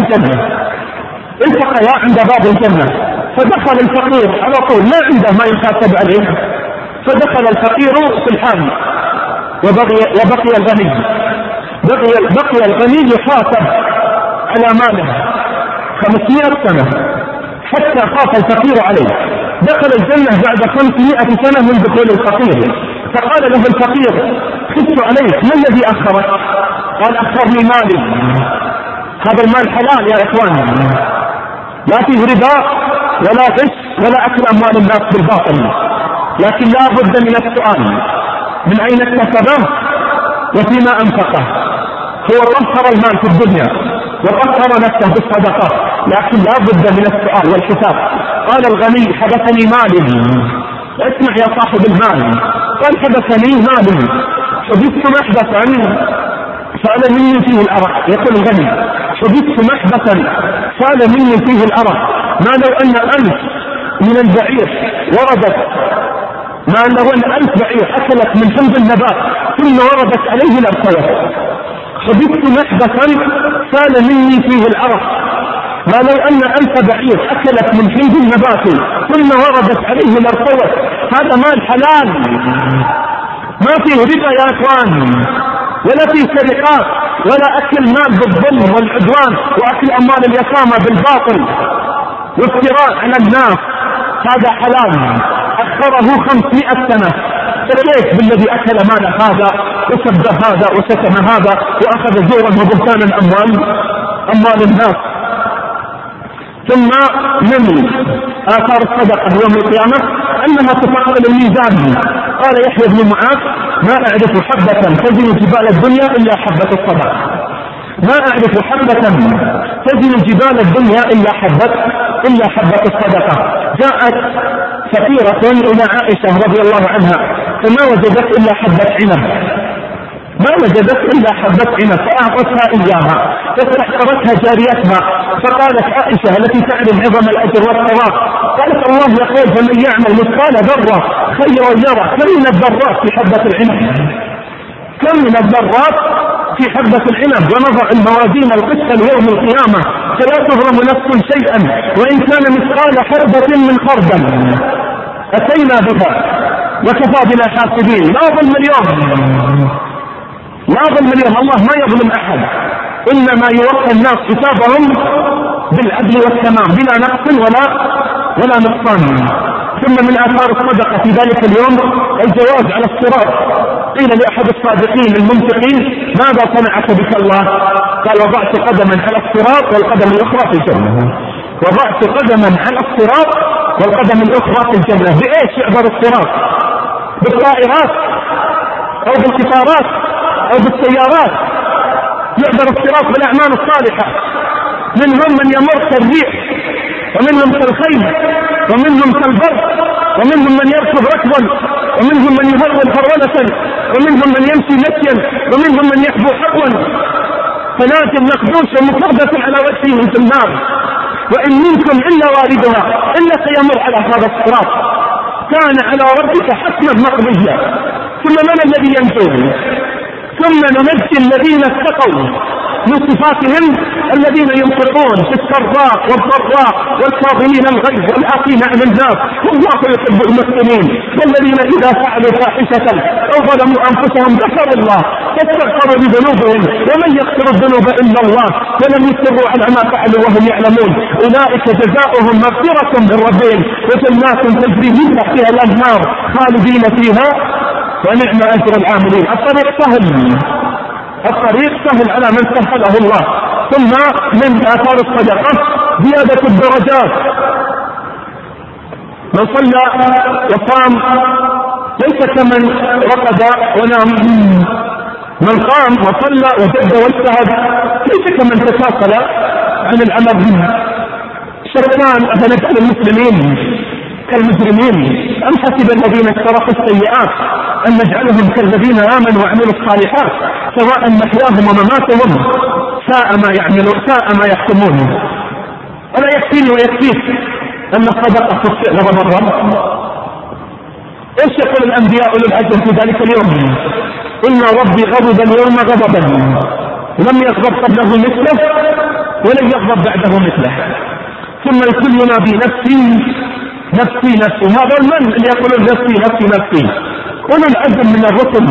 عند باب الجنة، فدخل الفقير على طول ما عنده ما يحاسب عليه، فدخل الفقير في الحال وبقي الغني. بقي الغني يحاسب على ماله 500 سنة حتى خاف الفقير عليه. دخل الجنة بعد 500 سنة من دخول الفقير، فقال له الفقير خفت عليك، ما الذي أخرك؟ قال أخرني مالي. هذا المال حلال يا إخوان، لا فيه ربا ولا غش ولا أكل أموال الناس بالباطل، لكن لا بد من السؤال من أين اكتسبه وفيما أنفقه. هو طهر المال في الدنيا وطهر نفسه بالصدقات، لكن لا بد من السؤال والحساب. قال الغني حبسني مالي. اسمع يا صاحب المال، قال حبسني مالي، حبست محبسا سأل مني فيه الأرق. يقول الغني حبست محبسا سأل مني فيه الأرق، ما لو أن 1000 من البعير وردت، ما لو أن 1000 بعير أكلت من حمض النبات ثم وردت عليه الأرقوة. حبست محبسا سأل مني فيه الأرق، ما لو أن 1000 بعير أكلت من حمض النبات ثم وردت عليه الأرقوة. هذا مال حلال ما فيه ربا يا إخوان، ولا فيه سرقات ولا أكل مال بالظلم والعدوان وأكل أموال اليتامى بالباطل وافتراء على الناس. هذا حلال أخره 500 سنة. فكيف بالذي أكل مال هذا وسب هذا وشتم هذا وأخذ زورا وبهتانا أموال الناس. ثم من آثار الصدقة يوم القيامة أنها تثقل الميزان. قال يحيى بن معاذ ما أعرف حبة تزن جبال الدنيا إلا حبة الصدقة، ما أعرف حبة تزن جبال الدنيا إلا حبة الصدقة. جاءت سفيرة إلى عائشة رضي الله عنها فما وجدت إلا حبة عنب، فأعطتها إياها، فاستحقرتها جاريتها، فقالت عائشة التي تعلم عظم الأجر والثواب، قالت الله يقول فمن يعمل مثقال ذرة خيرا يره. كم من الذرات في حبة العنب، ونضع الموازين القسط ليوم القيامة فلا تظلم نفس شيئا وإن كان مثقال حبة من خردل أتينا بها وكفى بنا حاسبين. لا ظلم اليوم، الله ما يظلم أحد، إنما يوفى الناس حسابهم بالعدل والتمام بلا نقص ولا نقصان. ثم من آثار الصدقة في ذلك اليوم الجواز على الصراط. قيل لأحد الصادقين المنفقين ماذا صنعك بك الله؟ قال وضعت قدما على الصراط والقدم الأخرى في الجنة. وضعت قدما على الصراط والقدم الأخرى في الجنة. بإيش يعبر الصراط؟ بالطائرات أو بالقطارات أو بالسيارات؟ يعبر الصراط بالأعمال الصالحة. منهم من يمر كالريح ومنهم كالخيل ومنهم كالبرق ومنهم من يركض ركضا، ومنهم من يهرول هرولة، ومنهم من يمشي مشيا، ومنهم من يحبو حقوا، فناج مخدوش ومفردة على وجهه في النار. وإن منكم إلا واردها إلا سيمر على هذا الصراط كان على ربك حتما مقضيا. ثم من الذي ينجو؟ ثم ننجي الذين اتقوا من صفاتهم الذين ينفقون في السراء والضراء والكاظمين الغيظ والعافين عن الناس والله يحب المحسنين. والذين إذا فعلوا فاحشة أو ظلموا أنفسهم ذكروا الله فاستغفروا لذنوبهم ومن يغفر الذنوب إلا الله ولم يصروا على ما فعلوا وهم يعلمون أولئك جزاؤهم مغفرة من ربهم وجنات تجري من تحتها الأنهار خالدين فيها ونعم أجر العاملين. الطريق سهل على من سهله الله. ثم من آثار الصدقة زيادة الدرجات. من صلى وصام ليس كمن رقد ونام، من قام وصلى وجد واجتهد ليس كمن تكاسل عن العمل. شرطان أفنجعل المسلمين كالمجرمين أم حسب الذين اجترحوا السيئات أن نجعلهم كالذين آمنوا وعملوا الصالحات سواء محياهم ومماتهم ساء ما يعملون ساء ما يحكمون. ولا يكفيني ويكفيك أن الصدقة تطفئ غضب الرب. ايش يقول الأنبياء للعجل في ذلك اليوم؟ إن ربي غضب اليوم غضبا لم يغضب قبله مثله ولن يغضب بعده مثله. ثم الكل ينادي نفسي نفسي نفسي. هذا من اللي يقول نفسي نفسي نفسي؟ أولو العزم من الرسل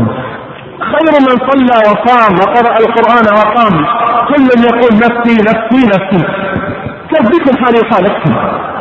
خير من صلى وصام وقرأ القرآن وقام كل يقول نفسي نفسي نفسي. كيف بكم حال يخالفكم؟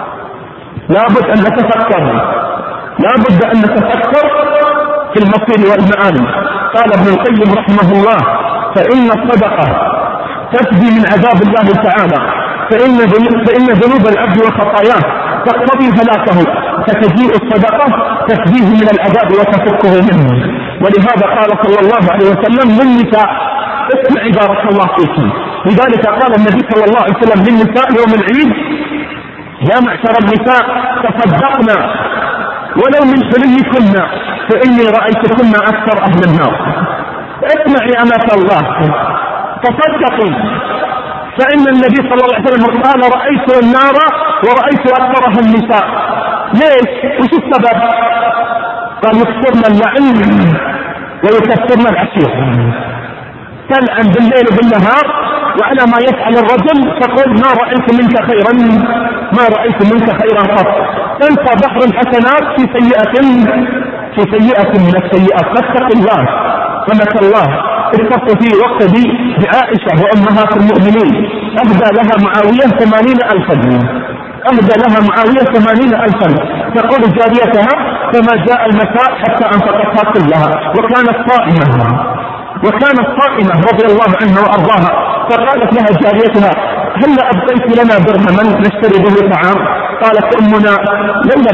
لابد أن نتفكر، لابد أن نتفكر في المصير والمآل. قال ابن القيم رحمه الله فإن الصدقة تفدي من عذاب الله تعالى، فإن ذنوب العبد وخطاياه تقتضي هلاكه، فتجيء الصدقة تفديه من العذاب وتفكه منه. ولهذا قال صلى الله عليه وسلم للنساء اسمعي بارك الله فيكم. لذلك قال النبي صلى الله عليه وسلم للنساء يوم العيد يا معشر النساء تصدقنا ولو من حليكن فإني رأيتكن أكثر أهل النار. اسمعي أمات الله تصدقي، فإن النبي صلى الله عليه وسلم قال رأيت النار ورأيت أكثرها النساء. ليش؟ وش السبب؟ قال يكثرن اللعن ويكثرن العشير، تلعن بالليل وبالنهار وعلى ما يفعل الرجل تقول ما رأيت منك خيرا ما رأيت منك خيرا قط. تنسى بحر الحسنات في سيئة من السيئات. فاتق الله فمت الله. اتقوا في وقت بعائشة وأمهات المؤمنين أهدى لها معاوية 80,000 أهدى لها معاوية 80,000 تقول جاريتها فما جاء المساء حتى أنفقتها كلها وكانت صائمة رضي الله عنها وأرضاها. فقالت لها جاريتها هل أبقيت لنا درهما نشتري به طعام؟ قالت أمنا لولا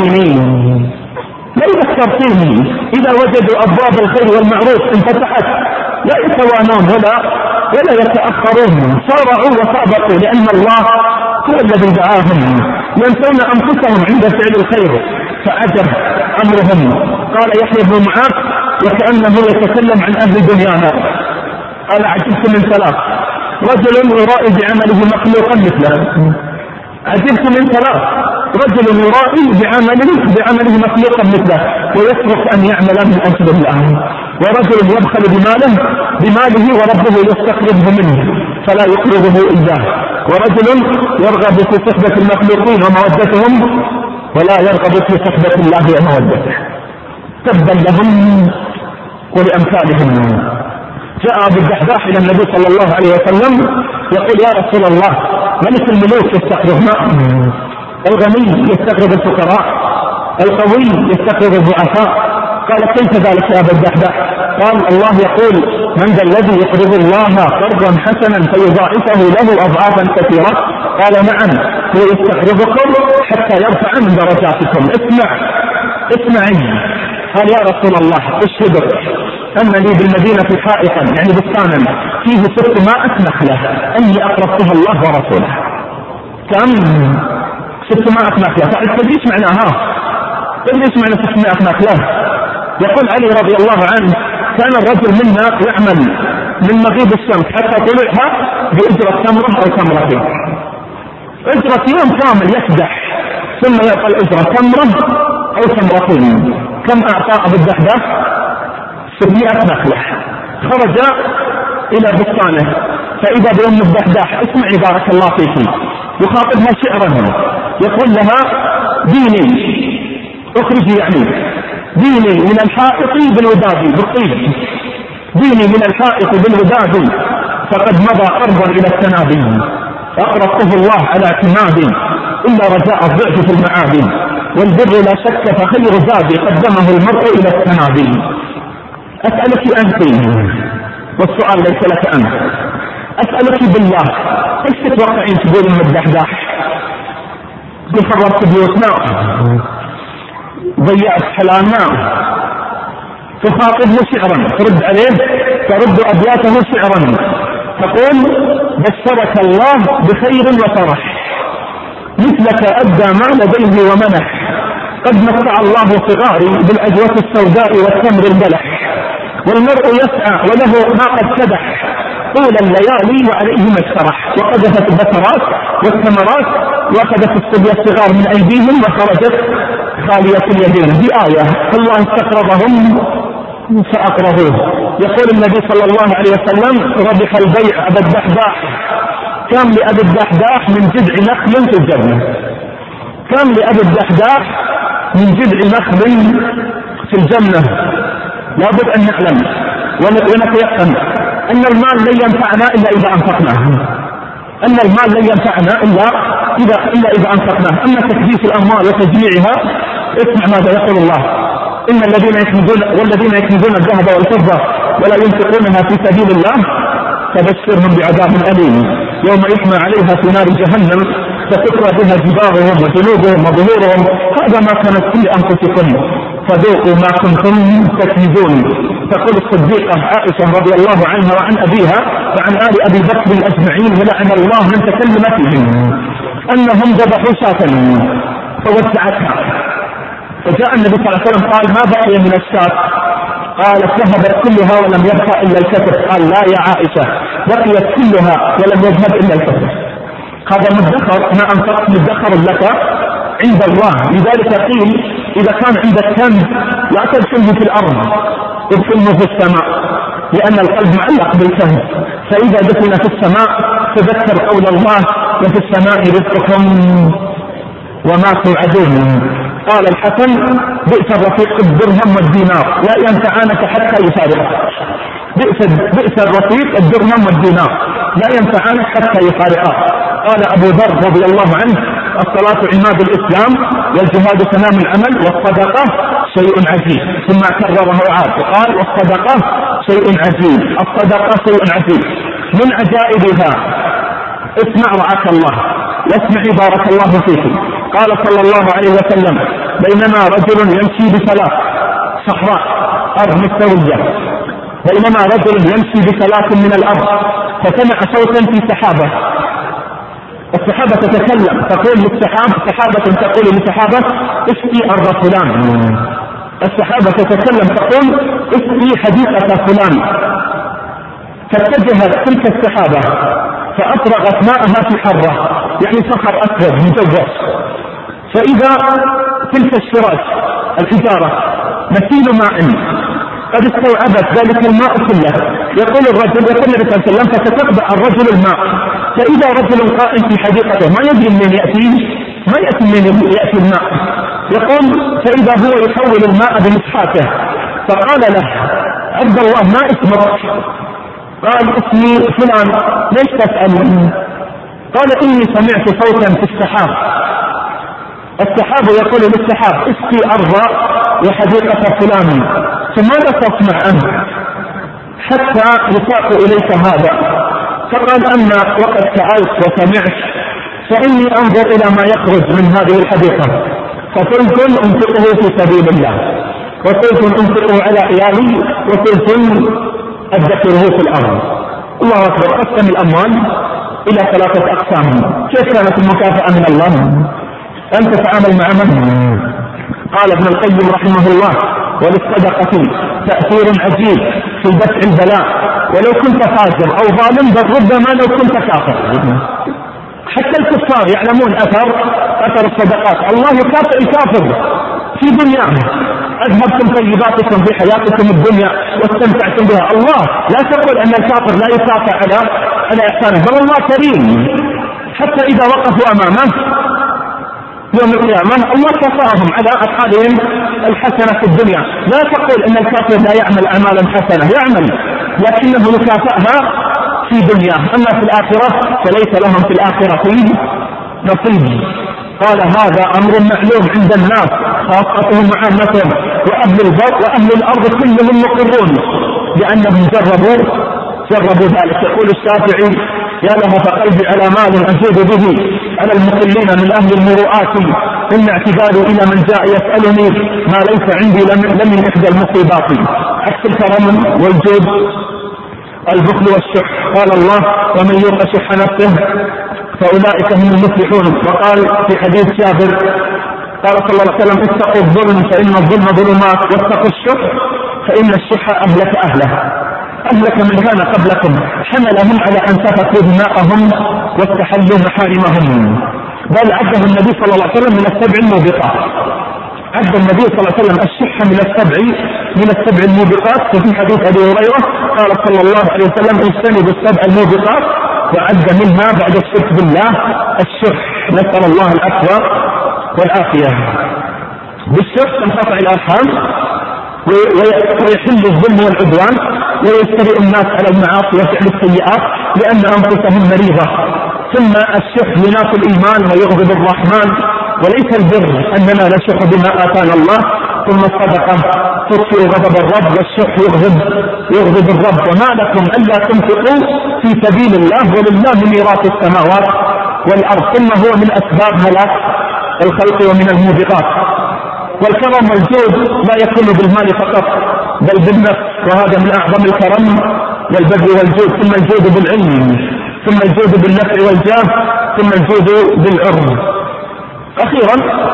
ذكرتيني إذا وجدوا أبواب الخير والمعروف انفتحت لا يتوانون ولا يتأخرون، صارعوا وسابقوا لأن الله هو الذي دعاهم ينسون أنفسهم عند فعل الخير. فعجب أمرهم. قال يحيى بن معاذ وكأنه يتكلم عن أهل دنيانا قال عجبت من ثلاث رجل يرائي بعمله مخلوقا مثله. عجبت من ثلاث رجل يرائي بعمله مخلوقا مثله ويترك أن يعمل من أجل الله، ورجل يبخل بماله وربه يستقرضه منه فلا يقرضه إياه، ورجل يرغب في صحبة المخلوقين ومودتهم ولا يرغب في صحبة الله ومودته. تبا لهم ولأمثالهم. جاء أبو الدحداح إلى النبي صلى الله عليه وسلم يقول يا رسول الله ملك الملوك يستقرض الغني يستقرض الفقراء، القوي يستقرض الضعفاء. قال كيف ذلك يا أبا الدحداح؟ قال الله يقول من ذا الذي يقرض الله قرضا حسنا فيضاعفه له أضعافا كثيرة؟ قال نعم هو يستقرضكم حتى يرفع من درجاتكم. اسمعي. قال يا رسول الله اشهد أن لي بالمدينة حائطا يعني بستانا فيه 600 نخلة أني أقرضتها الله ورسوله. كم 600 نخلة؟ تعرف ايش معناها؟ قل ليش معنى 600 نخلة؟ يقول علي رضي الله عنه كان الرجل منا يعمل من مغيب الشمس حتى طلوعها بأجرة تمرة أو تمرتين، أجرة يوم كامل يكدح، ثم يعطى الأجرة تمرة أو تمرتين. كم أعطى أبو الدحداح؟ 600 نخلة. خرج إلى بستانه فإذا بأم الدحداح اسمعي بارك الله فيك، يخاطبها شعرا يقول لها ديني اخرجي، يعني ديني من الحائط بالوداد بالطيب، ديني من الحائط بالوداد فقد مضى أرضا إلى التنادي، أقرضته الله على اعتماد إلا رجاء الضعف في المعاد، والبر لا شك فخير زاد قدمه المرء إلى التنادي. أسألك أنت، والسؤال ليس لك أنت، أسألك بالله ايش تتوقعين تقول من الدحداح؟ خربت بيوتنا، ضيعت حلالنا، تخاطبه شعرا، ترد عليه ترد أبياته شعرا، تقول بشرك الله بخير وفرح، مثلك أدى ما لديه ومنح، قد متع الله صغاري بالعجوة السوداء والتمر البلح، والمرء يسعى وله ما قد سدح طول الليالي وعليه ما اجترح، وقذفت البصرات والثمرات واخذت الصبية الصغار من ايديهم وخرجت خالية اليدين. دي آية الله استقرضهم فأقرضوه. يقول النبي صلى الله عليه وسلم ربح البيع أبا الدحداح، كم لأبي الدحداح من جذع نخل في الجنة، كم لأبي الدحداح من جذع نخل في الجنة. لابد أن نعلم ونتيقن أن المال لن ينفعنا إلا إذا أنفقناه، أن المال لن ينفعنا إلا إذا أنفقناه. أما تكديس الأموال وتجميعها، اسمع ماذا يقول الله: إن والذين يكنزون الذهب والفضة ولا ينفقونها في سبيل الله فبشرهم بعذاب أليم يوم يحمى عليها في نار جهنم فتكوى بها جباههم وجنوبهم وظهورهم هذا ما كانت في أنفسكم فذوقوا ما كنتم تكنزون. تقول الصديقة عائشة رضي الله عنها وعن أبيها وعن آل أبي بكر أجمعين ولعن الله من تكلم فيهم أنهم ذبحوا شاة فوسعتها، فجاء النبي صلى الله عليه وسلم قال: ما بقي من الشاة؟ قالت: ذهبت كلها ولم يبقى إلا الكتف. قال: لا يا عائشة، بقيت كلها ولم يذهب إلا الكتف. هذا مدخر، ما أنفقت مدخر لك عند الله. لذلك قيل: إذا كان عندك كنز لا تدفنه في الأرض، ادفنه في السماء، لأن القلب معلق بالكنز، فإذا دفن في السماء تذكر قول الله: وفي السماء رزقكم وما توعدون. قال الحسن: بئس الرفيق الدرهم والدينار لا ينفعانك حتى يفارقك. بئس الرفيق الدرهم والدينار لا ينفعانك حتى يفارقك. قال أبو ذر رضي الله عنه: الصلاة عماد الإسلام والجهاد تمام العمل والصدقة شيء عجيب. ثم كرره وعاد وقال: والصدقة شيء عجيب، الصدقة شيء عجيب. من عجائبها، اسمع رعاك الله واسمعي بارك الله فيك. قال صلى الله عليه وسلم: بينما رجل يمشي بثلاث صحراء أرض مستوية، بينما رجل يمشي بثلاث من الأرض فسمع صوتا في سحابة. السحابة تتكلم تقول للسحابة، سحابة تقول للسحابة: اسقي أرض فلان. السحابة تتكلم تقول: اسقي حديقة فلان. فاتجهت تلك السحابة فأفرغت ماءها في حرة، يعني صخر أسود مجوف، فإذا تلك الشراج الحجارة مثيل ماء قد استوعبت ذلك الماء كله. يقول النبي صلى الله عليه وسلم: فتتبع الرجل الماء، فإذا رجل قائم في حديقته ما يدري من يأتي الماء، يقول: فإذا هو يحول الماء بمسحاته، فقال له: عبد الله ما اسمك؟ قال: اسمي فلان. ليش تسأل؟ قال: إني سمعت صوتا في السحاب. السحاب يقول للسحاب: اسقي أرض وحديقة فلان. فماذا تصنع أنت حتى يساق إليك هذا؟ فقال: أما وقد سألت وسمعت فإني أنظر إلى ما يخرج من هذه الحديقة، فقلت أنفقه في سبيل الله، وقلت أنفقه على عيالي، وقلت أدخره في الأرض. الله أكبر. قسم الأموال إلى 3 أقسام. كيف كانت المكافأة من الله؟ أن تتعامل مع من؟ قال ابن القيم رحمه الله: وللصدقة تأثير عجيب في دفع البلاء ولو كنت فاجر أو ظالم، بل ربما لو كنت كافر. حتى الكفار يعلمون أثر الصدقات. الله يكافئ الكافر في دنياه: أذهبتم طيباتكم في حياتكم الدنيا واستمتعتم بها. الله لا تقول أن الكافر لا يكافئ على إحسانه، بل الله كريم حتى إذا وقفوا أمامه يوم القيامة الله كفاهم على أفعالهم الحسنة في الدنيا. لا تقول أن الكافر لا يعمل أعمالا حسنة، يعمل، لكنه يكافئها في دنياه، أما في الآخرة فليس لهم في الآخرة نصيب. قال: هذا أمر معلوم عند الناس خاصتهم وعامتهم، وأهل الأرض كلهم مقرون لأنهم جربوا ذلك. يقول الشافعي: يا لهف قلبي على مال أجود به على المقلين من أهل المروءات، إن اعتذاري إلى من جاء يسألني ما ليس عندي لمن إحدى المصيبات. عكس الكرم والجود البخل والشح. قال الله: ومن يوق شح نفسه فأولئك هم المفلحون. وقال في حديث جابر قال صلى الله عليه وسلم: اتقوا الظلم فإن الظلم ظلمات، واتقوا الشح فإن الشح أهلك من كان قبلكم، حملهم على أن سفكوا دماءهم واستحلوا محارمهم. بل عده النبي صلى الله عليه وسلم من السبع الموبقات. عد النبي صلى الله عليه وسلم الشح من السبع الموبقات. وفي حديث أبي هريرة قال صلى الله عليه وسلم: اجتنبوا السبع الموبقات، وعد منها بعد الشرك بالله الشح. نسأل الله العفو والعافية. بالشح تنقطع الأرحام ويحل الظلم والعدوان ويسترئ الناس على المعاصي وفعل السيئات لأن أنفسهم مريضة. ثم الشح يناق الإيمان ويغضب الرحمن، وليس البر أننا نشح بما آتانا الله. ثم الصدقة تطفئ غضب الرب، والشح يغضب الرب. وما لكم ألا تنفقوا في سبيل الله ولله ميراث السماوات والأرض. ثم هو من أسباب هلاك الخلق ومن الموبقات. والكرم والجود لا يكون بالمال فقط بل بالنفس، وهذا من أعظم الكرم والبذل والجود. ثم الجود بالعلم، ثم الجود بالنفع والجاه، ثم الجود بالعرض. أخيرا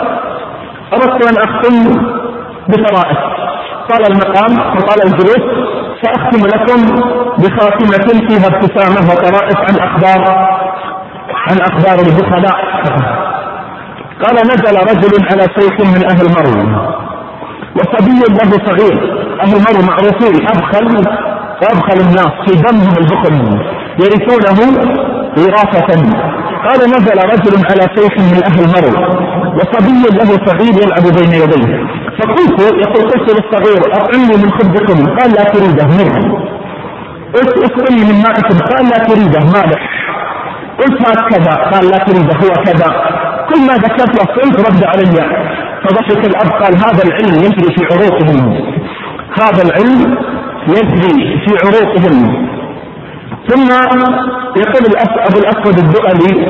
أردت أن أختم بطرائف. طال المقام وطال الجلوس، سأختم لكم بخاتمة فيها ابتسامة وطرائف عن أخبار البخلاء. قال: نزل رجل على شيخ من أهل مرو وصبي له صغير. أهل مرو معروفين أبخل الناس، في دمهم البخل، يرثونه وراثة. قال: نزل رجل على شيخ من أهل مرو وصبي له صغير يلعب بين يديه، قلت للصغير: أطعمني من خبزكم. قال: لا تريده مر. قلت: اسقني من مائكم. قال: لا تريده مالح. قلت: هكذا. قال: لا تريده هو كذا. كل ما ذكرت الصنف رد علي. فضحك الأب قال: هذا العلم يجري في عروقهم، هذا العلم يجري في عروقهم. ثم يقول أبو الأسود الدؤلي،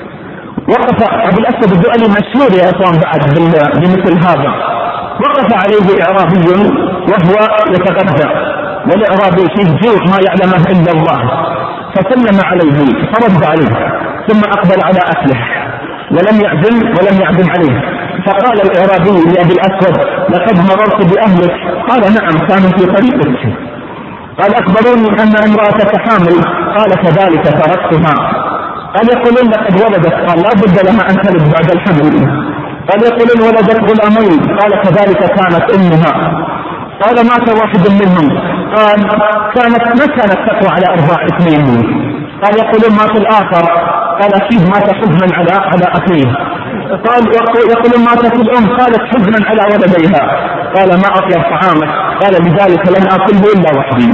وقف أبو الأسود الدؤلي مشهور يا إخوان بعد بمثل هذا. وقف عليه إعرابي وهو يتغدى، والإعرابي فيه جوع ما يعلمه إلا الله، فسلم عليه فرد عليه، ثم أقبل على أكله ولم يعزم عليه. فقال الإعرابي لأبي الأسود: لقد مررت بأهلك. قال: نعم، كانوا في طريقك. قال: أخبروني أن امرأتك حامل. قال: كذلك تركتها. قال: يقولون لقد ولدت. قال: لا بد لها أن تلد بعد الحمل. قال: يقولون ولدت غلامين. قال: كذلك كانت أمها. قال: مات واحد منهم. قال: ما كانت تقوى على أرباع اثنين. قال: يقولون مات الآخر. قال: فيه مات حزنا على أخيه. قال: يقولون ماتت الأم. قالت: حزنا على ولديها. قال: ما أطيب طعامك. قال: لذلك لن آكله إلا وحدي.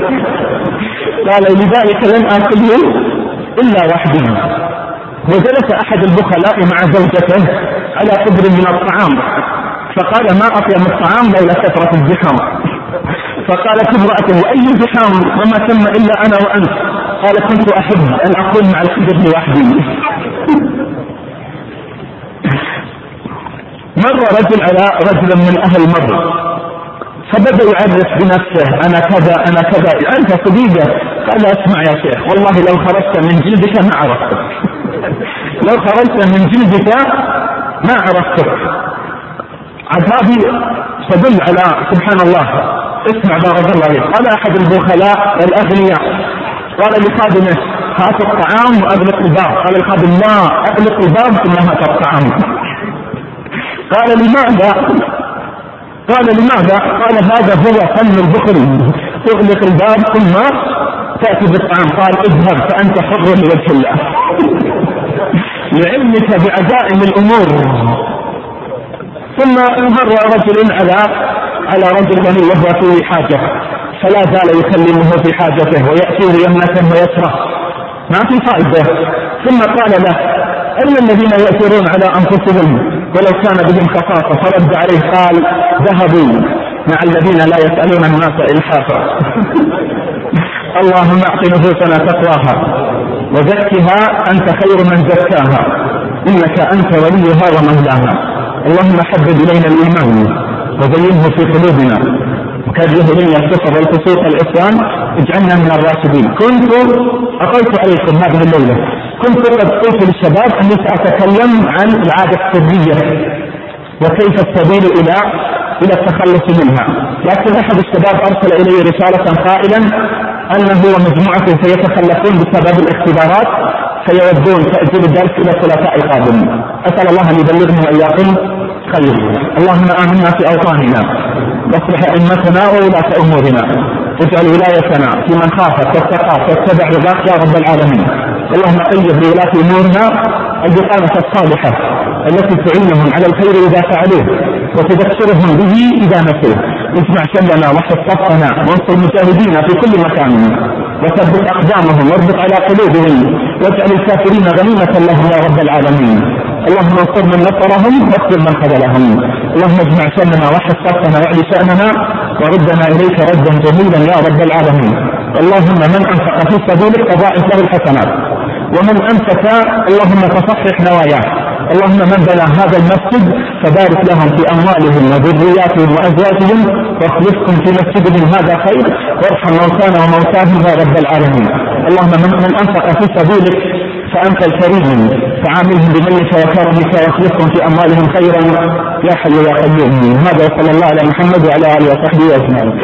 قال: لذلك لن آكله إلا وحدي. وجلس أحد البخلاء مع زوجته على قدر من الطعام، فقال: ما أطيب الطعام لولا كثرة الزحام. فقالت امرأته: أي زحام وما تم إلا أنا وأنت. قال: كنت أحب أن أكون مع القدر لوحدي. مر رجل على رجل من أهل مر، فبدأ يعرف بنفسه: أنا كذا أنا كذا. أنت صديقه؟ قال: اسمع يا شيخ، والله لو خرجت من جلدك ما عرفتك، لو خرجت من جلدك ما عرفتك. هذه تدل على سبحان الله. اسمع بارك الله عليك. قال أحد البخلاء الأغنياء قال لخادمه هات الطعام وأغلق الباب. قال الخادم لا، أغلق الباب ثم هات الطعام. قال لماذا؟ قال هذا هو فن البخل، تغلق الباب ثم تأتي بالطعام. قال اذهب فأنت حر لوجه الله. لعلمك بعزائم الأمور. ثم مر رجل على رجل غني وهو في حاجة، فلا زال يكلمه في حاجته ويأتيه يمنة ويسرة، ما في فائدة. ثم قال له أين الذين يأثرون على أنفسهم ولو كان بهم خصاصة؟ فرد عليه قال ذهبوا مع الذين لا يسألون الناس إلحافا. اللهم اعط نفوسنا تقواها وزكها أنت خير من زكاها إنك أنت وليها ومولاها. اللهم حبب إلينا الإيمان وزينه في قلوبنا وكره إلينا الكفر والفسوق والعصيان اجعلنا من الراشدين. كنت أقلت عليكم هذه الليلة، كنت قد قلت للشباب أني سأتكلم عن العادة السرية وكيف السبيل إلى التخلص منها، لكن أحد الشباب أرسل إلي رسالة قائلا أنه ومجموعته سيتخلصون بسبب الاختبارات فيودون تأجيل الدرس إلى الثلاثاء القادم. أسأل الله أن يبلغنا وإياكم خير. اللهم آمنا في أوطاننا واصلح أئمتنا وولاة أمورنا واجعل ولايتنا في من خافك واتقاك واتبع رضاك يا رب العالمين. اللهم قيض لولاة أمورنا البطانة الصالحة التي تعينهم على الخير إذا فعلوه وتذكرهم به إذا نسوه. اجمع شملنا وحد صفنا وانصر المجاهدين في كل مكان وثبت أقدامهم واربط على قلوبهم واجعل الكافرين غنيمة لهم يا رب العالمين. اللهم انصر من نصرهم واخذل من خذلهم. اللهم اجمع شملنا وحد صفنا واعلي شأننا وردنا إليك ردا جميلا يا رب العالمين. اللهم من أنفق في سبيلك فضاعف له الحسنات ومن أمسك اللهم فصحح نواياه. اللهم من بنى هذا المسجد فبارك لهم في أموالهم وذرياتهم وأزواجهم واخلفهم في مسجدهم هذا خير وارحم موتانا وموتاهم يا رب العالمين. اللهم من أنفق في سبيلك فأنت الكريم فعاملهم بمنك وكرمك واخلفهم في أموالهم خيرا يا حي يا قيوم. هذا وصلى الله على محمد وعلى آله وصحبه أجمعين.